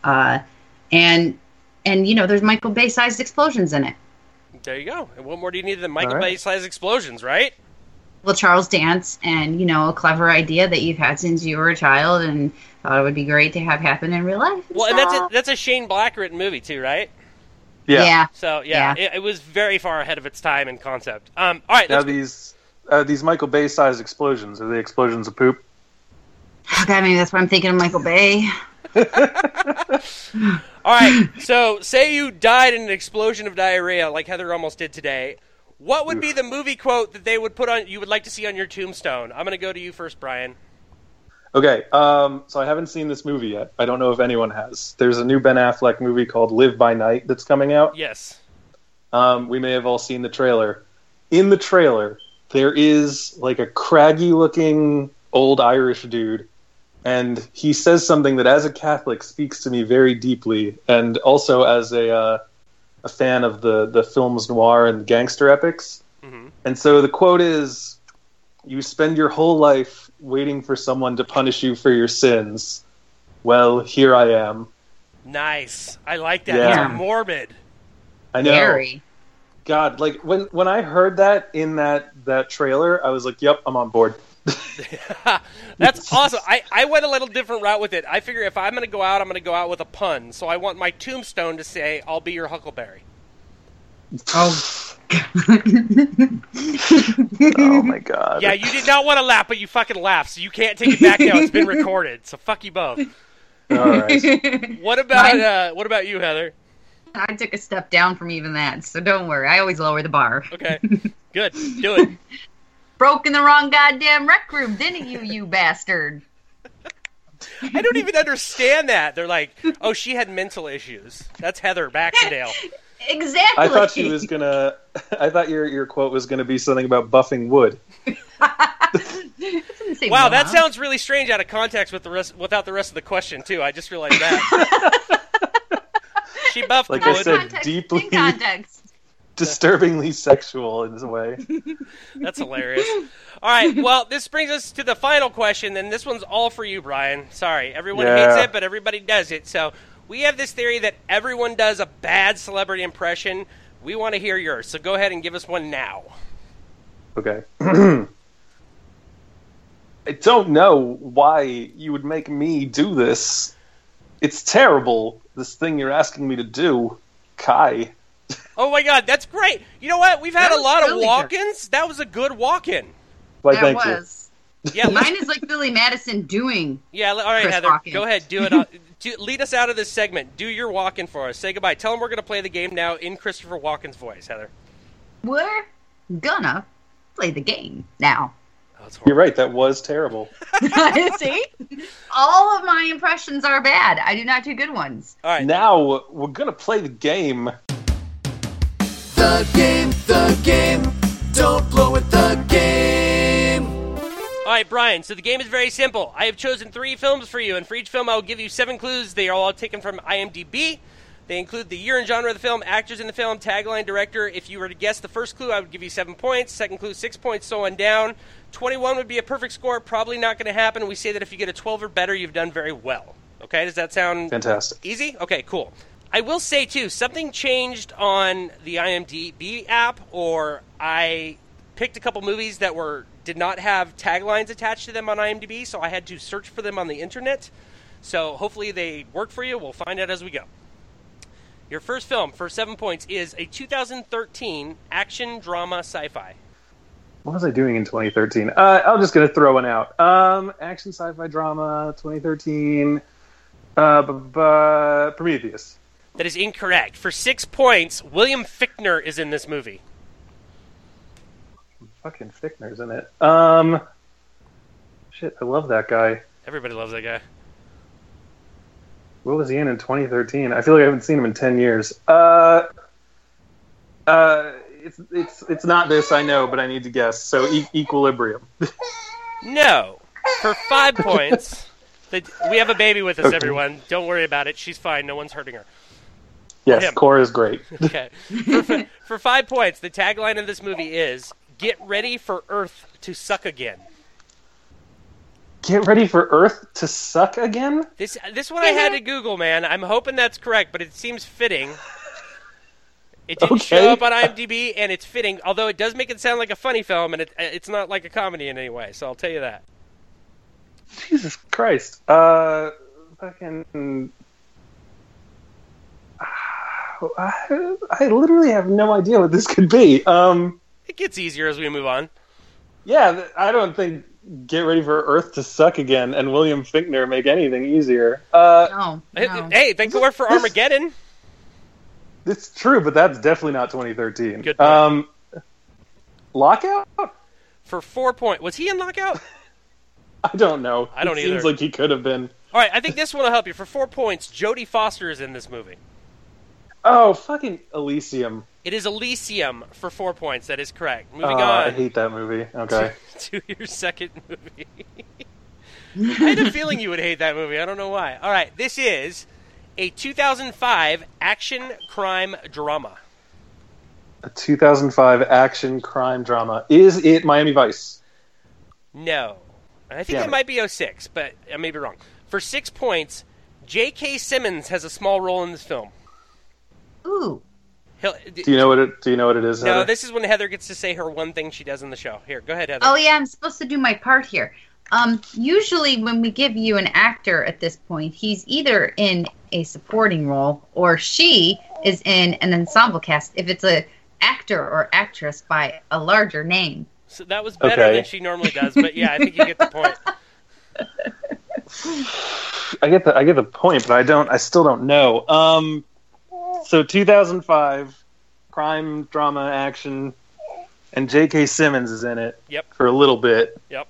[SPEAKER 3] and there's Michael Bay-sized explosions in it.
[SPEAKER 2] There you go. And what more do you need than Michael Bay-sized explosions, right?
[SPEAKER 3] Well, Charles Dance, and a clever idea that you've had since you were a child, and thought it would be great to have happen in real life.
[SPEAKER 2] Well, and that's a Shane Black written movie too, right?
[SPEAKER 5] Yeah.
[SPEAKER 2] So it was very far ahead of its time in concept. All right.
[SPEAKER 5] Now these Michael Bay-sized explosions, are they explosions of poop?
[SPEAKER 3] Okay, maybe that's why I'm thinking of Michael Bay.
[SPEAKER 2] All right. So, say you died in an explosion of diarrhea, like Heather almost did today. What would be the movie quote that they would put on? You would like to see on your tombstone? I'm going to go to you first, Brian.
[SPEAKER 5] Okay, so I haven't seen this movie yet. I don't know if anyone has. There's a new Ben Affleck movie called Live by Night that's coming out.
[SPEAKER 2] Yes.
[SPEAKER 5] We may have all seen the trailer. In the trailer, there is like a craggy-looking old Irish dude, and he says something that, as a Catholic, speaks to me very deeply, and also as a fan of the films noir and gangster epics. Mm-hmm. And so the quote is, "You spend your whole life waiting for someone to punish you for your sins. Well, here I am."
[SPEAKER 2] Nice. I like that.
[SPEAKER 5] Yeah.
[SPEAKER 2] It's morbid.
[SPEAKER 5] I know.
[SPEAKER 3] Very.
[SPEAKER 5] God, like when I heard that in that trailer, I was like, "Yep, I'm on board."
[SPEAKER 2] That's awesome. I went a little different route with it. I figure if I'm going to go out, I'm going to go out with a pun. So I want my tombstone to say, "I'll be your Huckleberry."
[SPEAKER 3] Oh.
[SPEAKER 5] Oh my God.
[SPEAKER 2] Yeah, you did not want to laugh, but you fucking laughed, so you can't take it back now. It's been recorded, so fuck you both.
[SPEAKER 5] All right.
[SPEAKER 2] What about you, Heather?
[SPEAKER 3] I took a step down from even that, so don't worry. I always lower the bar.
[SPEAKER 2] Okay, good. Do it.
[SPEAKER 3] Broke in the wrong goddamn rec room, didn't you, you bastard?
[SPEAKER 2] I don't even understand that. They're like, oh, she had mental issues. That's Heather Baxendale.
[SPEAKER 3] Exactly.
[SPEAKER 5] I thought she was gonna. I thought your quote was gonna be something about buffing wood.
[SPEAKER 2] Wow, that sounds really strange out of context without the rest of the question too. I just realized that. She buffed
[SPEAKER 5] like
[SPEAKER 2] wood.
[SPEAKER 5] I said,
[SPEAKER 3] context,
[SPEAKER 5] deeply.
[SPEAKER 3] In context.
[SPEAKER 5] disturbingly sexual in this way.
[SPEAKER 2] That's hilarious. All right, well, this brings us to the final question, and this one's all for you, Brian. Sorry, everyone hates it, but everybody does it. So we have this theory that everyone does a bad celebrity impression. We want to hear yours, so go ahead and give us one now.
[SPEAKER 5] Okay. I don't know why you would make me do this. It's terrible, this thing you're asking me to do, Kai.
[SPEAKER 2] Oh my God, that's great. You know what? We've had a lot
[SPEAKER 3] really
[SPEAKER 2] of walk-ins. That was a good walk-in.
[SPEAKER 5] Why,
[SPEAKER 3] That
[SPEAKER 5] thank
[SPEAKER 3] was.
[SPEAKER 2] Yeah,
[SPEAKER 3] Mine is like Billy Madison doing.
[SPEAKER 2] yeah. All right,
[SPEAKER 3] Chris
[SPEAKER 2] Heather,
[SPEAKER 3] walk-in.
[SPEAKER 2] go ahead. Do it. Lead us out of this segment. Do your walk-in for us. Say goodbye. Tell them we're going to play the game now in Christopher Walken's voice, Heather.
[SPEAKER 3] We're gonna play the game now.
[SPEAKER 2] Oh, it's
[SPEAKER 5] You're
[SPEAKER 2] horrible.
[SPEAKER 5] right, that was terrible.
[SPEAKER 3] See? All of my impressions are bad. I do not do good ones.
[SPEAKER 2] All right.
[SPEAKER 5] Now, we're gonna play the game.
[SPEAKER 1] The game, don't blow it, the game.
[SPEAKER 2] All right, Brian, so the game is very simple. I have chosen 3 films for you, and for each film I will give you 7 clues. They are all taken from IMDb. They include the year and genre of the film, actors in the film, tagline, director. If you were to guess the first clue, I would give you 7 points. Second clue, 6 points, so on down. 21 would be a perfect score. Probably not going to happen. We say that if you get a 12 or better, you've done very well. Okay, does that sound
[SPEAKER 5] Fantastic.
[SPEAKER 2] easy? Okay, cool. I will say, too, something changed on the IMDb app, or I picked a couple movies that did not have taglines attached to them on IMDb, so I had to search for them on the internet. So hopefully they work for you. We'll find out as we go. Your first film for 7 points is a 2013 action drama sci-fi.
[SPEAKER 5] What was I doing in 2013? I'm just gonna throw one out. Action sci-fi drama, 2013. Prometheus.
[SPEAKER 2] That is incorrect. For 6 points, William Fichtner is in this movie.
[SPEAKER 5] Fucking Fichtner's in it. Shit, I love that guy.
[SPEAKER 2] Everybody loves that guy.
[SPEAKER 5] What was he in 2013? I feel like I haven't seen him in 10 years. It's not this, I know, but I need to guess. So Equilibrium.
[SPEAKER 2] No. For 5 points, we have a baby with us,
[SPEAKER 5] Okay.
[SPEAKER 2] everyone. Don't worry about it. She's fine. No one's hurting her.
[SPEAKER 5] Yes,
[SPEAKER 2] him.
[SPEAKER 5] Core is great.
[SPEAKER 2] Okay. For 5 points, the tagline of this movie is, "Get ready for Earth to suck again."
[SPEAKER 5] Get ready for Earth to suck again?
[SPEAKER 2] This one I had to Google, man. I'm hoping that's correct, but it seems fitting. It didn't
[SPEAKER 5] Okay.
[SPEAKER 2] show up on IMDb, and it's fitting, although it does make it sound like a funny film, and it's not like a comedy in any way, so I'll tell you that.
[SPEAKER 5] Jesus Christ. Fucking... I literally have no idea what this could be.
[SPEAKER 2] It gets easier as we move on.
[SPEAKER 5] Yeah, I don't think Get Ready for Earth to Suck Again and William Fichtner make anything easier.
[SPEAKER 3] No.
[SPEAKER 2] Hey, they could work for Armageddon.
[SPEAKER 5] It's true, but that's definitely not 2013.
[SPEAKER 2] Good point.
[SPEAKER 5] Lockout?
[SPEAKER 2] For 4 points. Was he in Lockout?
[SPEAKER 5] I don't know.
[SPEAKER 2] I don't
[SPEAKER 5] it
[SPEAKER 2] either.
[SPEAKER 5] Seems like he could have been.
[SPEAKER 2] All right, I think this one will help you. For 4 points, Jodie Foster is in this movie.
[SPEAKER 5] Oh, fucking Elysium.
[SPEAKER 2] It is Elysium for 4 points. That is correct. Moving
[SPEAKER 5] I
[SPEAKER 2] on
[SPEAKER 5] hate that movie. Okay.
[SPEAKER 2] to your second movie. I had a feeling you would hate that movie. I don't know why. All right, this is a 2005 action crime drama.
[SPEAKER 5] A 2005 action crime drama. Is it Miami Vice?
[SPEAKER 2] No. I think
[SPEAKER 5] Damn
[SPEAKER 2] it
[SPEAKER 5] it.
[SPEAKER 2] might be 06, but I may be wrong. For 6 points, J.K. Simmons has a small role in this film.
[SPEAKER 3] Ooh.
[SPEAKER 5] Do you know what it is?
[SPEAKER 2] No,
[SPEAKER 5] Heather?
[SPEAKER 2] this is when Heather gets to say her one thing she does in the show. Here, go ahead, Heather.
[SPEAKER 3] Oh yeah, I'm supposed to do my part here. Usually when we give you an actor at this point, he's either in a supporting role or she is in an ensemble cast if it's a actor or actress by a larger name.
[SPEAKER 2] So that was better
[SPEAKER 5] Okay.
[SPEAKER 2] than she normally does, but yeah, I think you get the point.
[SPEAKER 5] I get the point, but I still don't know. So 2005 crime drama action, and J.K. Simmons is in it.
[SPEAKER 2] Yep.
[SPEAKER 5] For a little bit.
[SPEAKER 2] Yep.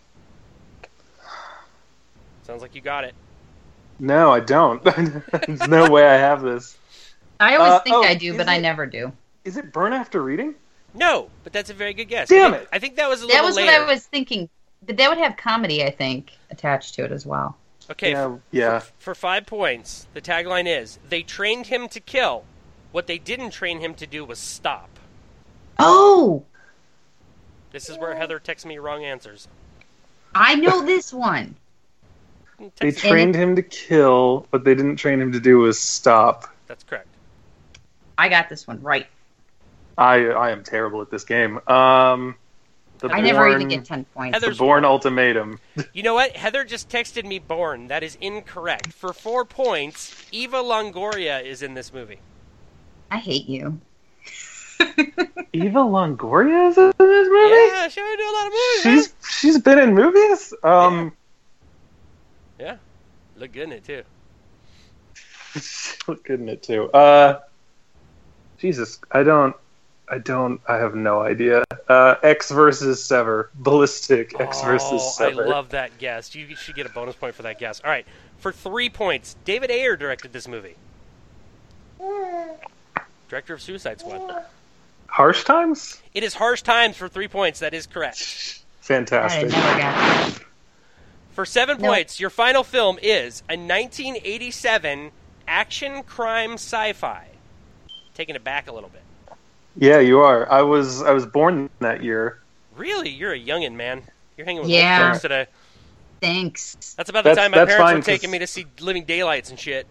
[SPEAKER 2] Sounds like you got it.
[SPEAKER 5] No, I don't. There's no way I have this.
[SPEAKER 3] I always think I
[SPEAKER 5] is
[SPEAKER 3] do, but I
[SPEAKER 5] it-
[SPEAKER 3] never do.
[SPEAKER 5] Is it Burn After Reading?
[SPEAKER 2] No, but that's a very good guess.
[SPEAKER 5] Damn it.
[SPEAKER 2] I think that was a
[SPEAKER 3] That
[SPEAKER 2] little
[SPEAKER 3] was
[SPEAKER 2] later.
[SPEAKER 3] what I was thinking. But that would have comedy, I think, attached to it as well.
[SPEAKER 2] Okay,
[SPEAKER 5] Yeah.
[SPEAKER 2] For 5 points, the tagline is, "They trained him to kill. What they didn't train him to do was stop."
[SPEAKER 3] Oh,
[SPEAKER 2] This is where Heather texts me wrong answers.
[SPEAKER 3] I know this one.
[SPEAKER 5] They trained him to kill. What they didn't train him to do was stop.
[SPEAKER 2] That's correct.
[SPEAKER 3] I got this one right.
[SPEAKER 5] I am terrible at this game.
[SPEAKER 3] I never even get 10 points.
[SPEAKER 5] The Bourne Ultimatum.
[SPEAKER 2] You know what? Heather just texted me Bourne. That is incorrect. For 4 points, Eva Longoria is in this movie.
[SPEAKER 3] I hate you.
[SPEAKER 5] Eva Longoria is in this movie?
[SPEAKER 2] Yeah, she would do a lot of movies.
[SPEAKER 5] She's been in movies?
[SPEAKER 2] Yeah. Look good in it, too.
[SPEAKER 5] Look good in it, too. Jesus, I have no idea. X versus Sever. Ballistic X versus Sever.
[SPEAKER 2] I love that guess. You should get a bonus point for that guess. All right. For 3 points, David Ayer directed this movie. Director of Suicide Squad.
[SPEAKER 5] Harsh Times?
[SPEAKER 2] It is Harsh Times for 3 points. That is correct.
[SPEAKER 5] Fantastic.
[SPEAKER 3] I never got that.
[SPEAKER 2] For 7 points, your final film is a 1987 action crime sci-fi. Taking it back a little bit.
[SPEAKER 5] Yeah, you are. I was born that year.
[SPEAKER 2] Really? You're a youngin', man. You're hanging with
[SPEAKER 3] Yeah.
[SPEAKER 2] old folks today.
[SPEAKER 3] Thanks.
[SPEAKER 2] That's about the time my
[SPEAKER 5] that's
[SPEAKER 2] parents
[SPEAKER 5] fine,
[SPEAKER 2] were taking
[SPEAKER 5] 'cause-
[SPEAKER 2] me to see Living Daylights and shit.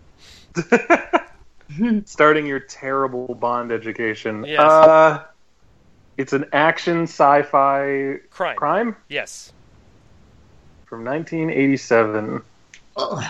[SPEAKER 5] Starting your terrible Bond education.
[SPEAKER 2] Yes.
[SPEAKER 5] It's an action sci-fi crime
[SPEAKER 2] Yes.
[SPEAKER 5] from 1987.
[SPEAKER 3] Ugh.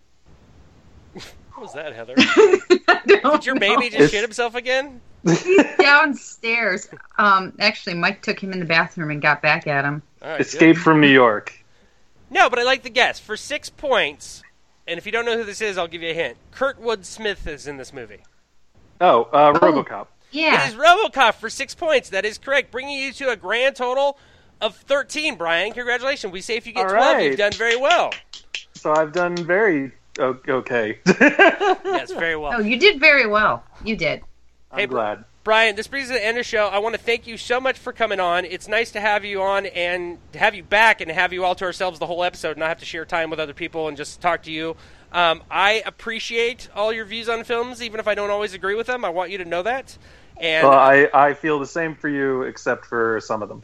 [SPEAKER 2] What was that, Heather?
[SPEAKER 3] I don't
[SPEAKER 2] Did your
[SPEAKER 3] know.
[SPEAKER 2] baby just shit himself again?
[SPEAKER 3] Downstairs. Actually, Mike took him in the bathroom and got back at him.
[SPEAKER 2] All right,
[SPEAKER 5] Escape from New York.
[SPEAKER 2] No, but I like the guess. For 6 points, and if you don't know who this is, I'll give you a hint. Kurtwood Smith is in this movie.
[SPEAKER 5] Oh, RoboCop.
[SPEAKER 3] Yeah.
[SPEAKER 2] It is RoboCop for 6 points. That is correct, bringing you to a grand total of 13, Brian. Congratulations. We say if you get
[SPEAKER 5] All
[SPEAKER 2] 12,
[SPEAKER 5] right.
[SPEAKER 2] you've done very well.
[SPEAKER 5] So I've done very okay.
[SPEAKER 2] Yes, very well.
[SPEAKER 3] Oh, you did very well. You did.
[SPEAKER 5] I'm glad.
[SPEAKER 2] Brian, this brings us to the end of the show. I want to thank you so much for coming on. It's nice to have you on and to have you back and to have you all to ourselves the whole episode and not have to share time with other people and just talk to you. I appreciate all your views on films, even if I don't always agree with them. I want you to know that. And
[SPEAKER 5] Well, I feel the same for you, except for some of them.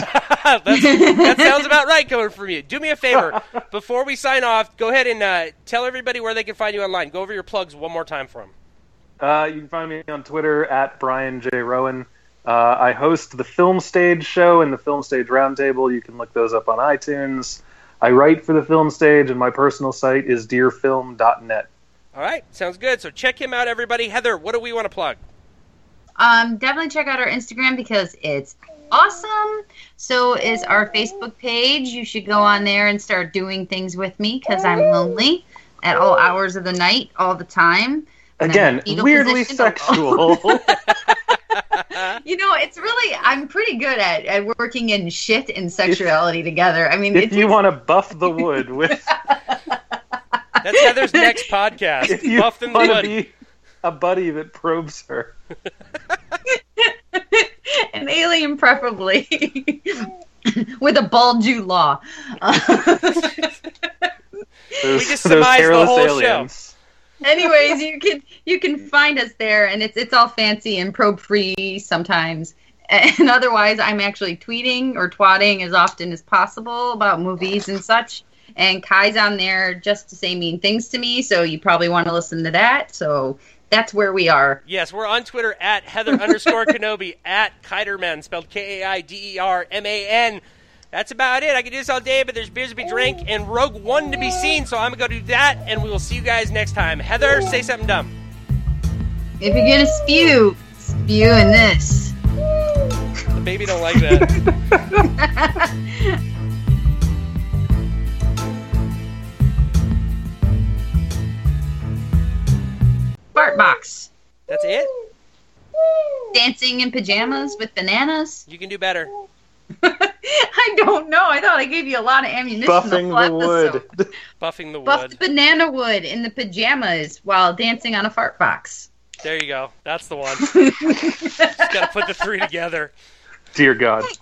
[SPEAKER 2] that sounds about right coming from you. Do me a favor. Before we sign off, go ahead and tell everybody where they can find you online. Go over your plugs one more time for them.
[SPEAKER 5] You can find me on Twitter at Brian J. Rowan. I host the Film Stage show and the Film Stage Roundtable. You can look those up on iTunes. I write for the Film Stage, and my personal site is dearfilm.net.
[SPEAKER 2] All right, sounds good. So check him out, everybody. Heather, what do we want to plug?
[SPEAKER 3] Definitely check out our Instagram because it's awesome. So is our Facebook page. You should go on there and start doing things with me because I'm lonely at all hours of the night, all the time.
[SPEAKER 5] Again, weirdly sexual.
[SPEAKER 3] You know, it's really, I'm pretty good at working in shit and sexuality together. I mean,
[SPEAKER 5] If you want to buff the wood with...
[SPEAKER 2] That's Heather's next podcast.
[SPEAKER 5] If you
[SPEAKER 2] Buff them
[SPEAKER 5] want to
[SPEAKER 2] wood.
[SPEAKER 5] be a buddy that probes her.
[SPEAKER 3] an alien, preferably with a bald law.
[SPEAKER 2] We just surmised the whole show.
[SPEAKER 3] Anyways, you can find us there, and it's all fancy and probe free sometimes. And otherwise, I'm actually tweeting or twatting as often as possible about movies and such. And Kai's on there just to say mean things to me, so you probably want to listen to that. So that's where we are.
[SPEAKER 2] Yes, we're on Twitter at Heather_Kenobi, at Kiderman, spelled Kaiderman. That's about it. I could do this all day, but there's beers to be drank and Rogue One to be seen, so I'm going to go do that, and we will see you guys next time. Heather, say something dumb.
[SPEAKER 3] If you're going to spew in this.
[SPEAKER 2] The baby don't like that.
[SPEAKER 3] Fart box.
[SPEAKER 2] That's it?
[SPEAKER 3] Dancing in pajamas with bananas.
[SPEAKER 2] You can do better.
[SPEAKER 3] I don't know. I thought I gave you a lot of ammunition.
[SPEAKER 5] Buffing the wood.
[SPEAKER 2] Buffing the
[SPEAKER 3] Buffed
[SPEAKER 2] wood.
[SPEAKER 3] banana wood in the pajamas while dancing on a fart box.
[SPEAKER 2] There you go. That's the one. Just got to put the three together.
[SPEAKER 5] Dear God.